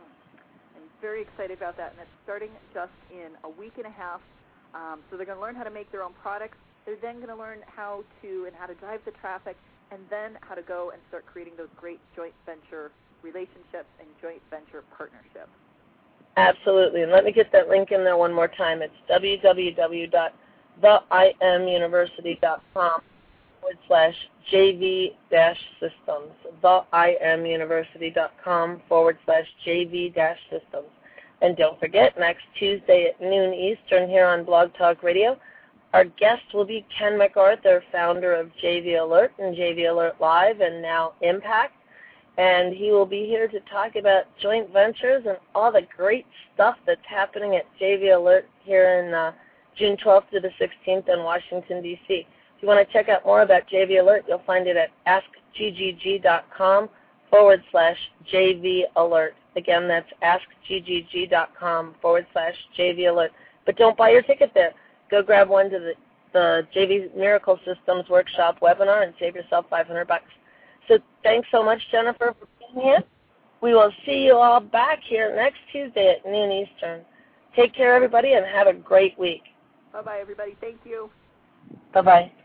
I'm very excited about that, and it's starting just in a week and a half. Um, so they're going to learn how to make their own products. They're then going to learn how to and how to drive the traffic, and then how to go and start creating those great joint venture relationships and joint venture partnerships. Absolutely. And let me get that link in there one more time. It's w w w dot the i m university dot com forward slash J V dash systems. the i m university dot com forward slash J V dash systems. And don't forget, next Tuesday at noon Eastern here on Blog Talk Radio, our guest will be Ken MacArthur, founder of J V Alert and J V Alert Live and now Impact. And he will be here to talk about joint ventures and all the great stuff that's happening at J V Alert here in uh, June twelfth to the sixteenth in Washington, D C If you want to check out more about J V Alert, you'll find it at ask g g g dot com forward slash J V Alert. Again, that's ask g g g dot com forward slash J V Alert. But don't buy your ticket there. Go grab one to the, the J V Miracle Systems Workshop webinar and save yourself five hundred bucks. So thanks so much, Jennifer, for being here. We will see you all back here next Tuesday at noon Eastern. Take care, everybody, and have a great week. Bye-bye, everybody. Thank you. Bye-bye.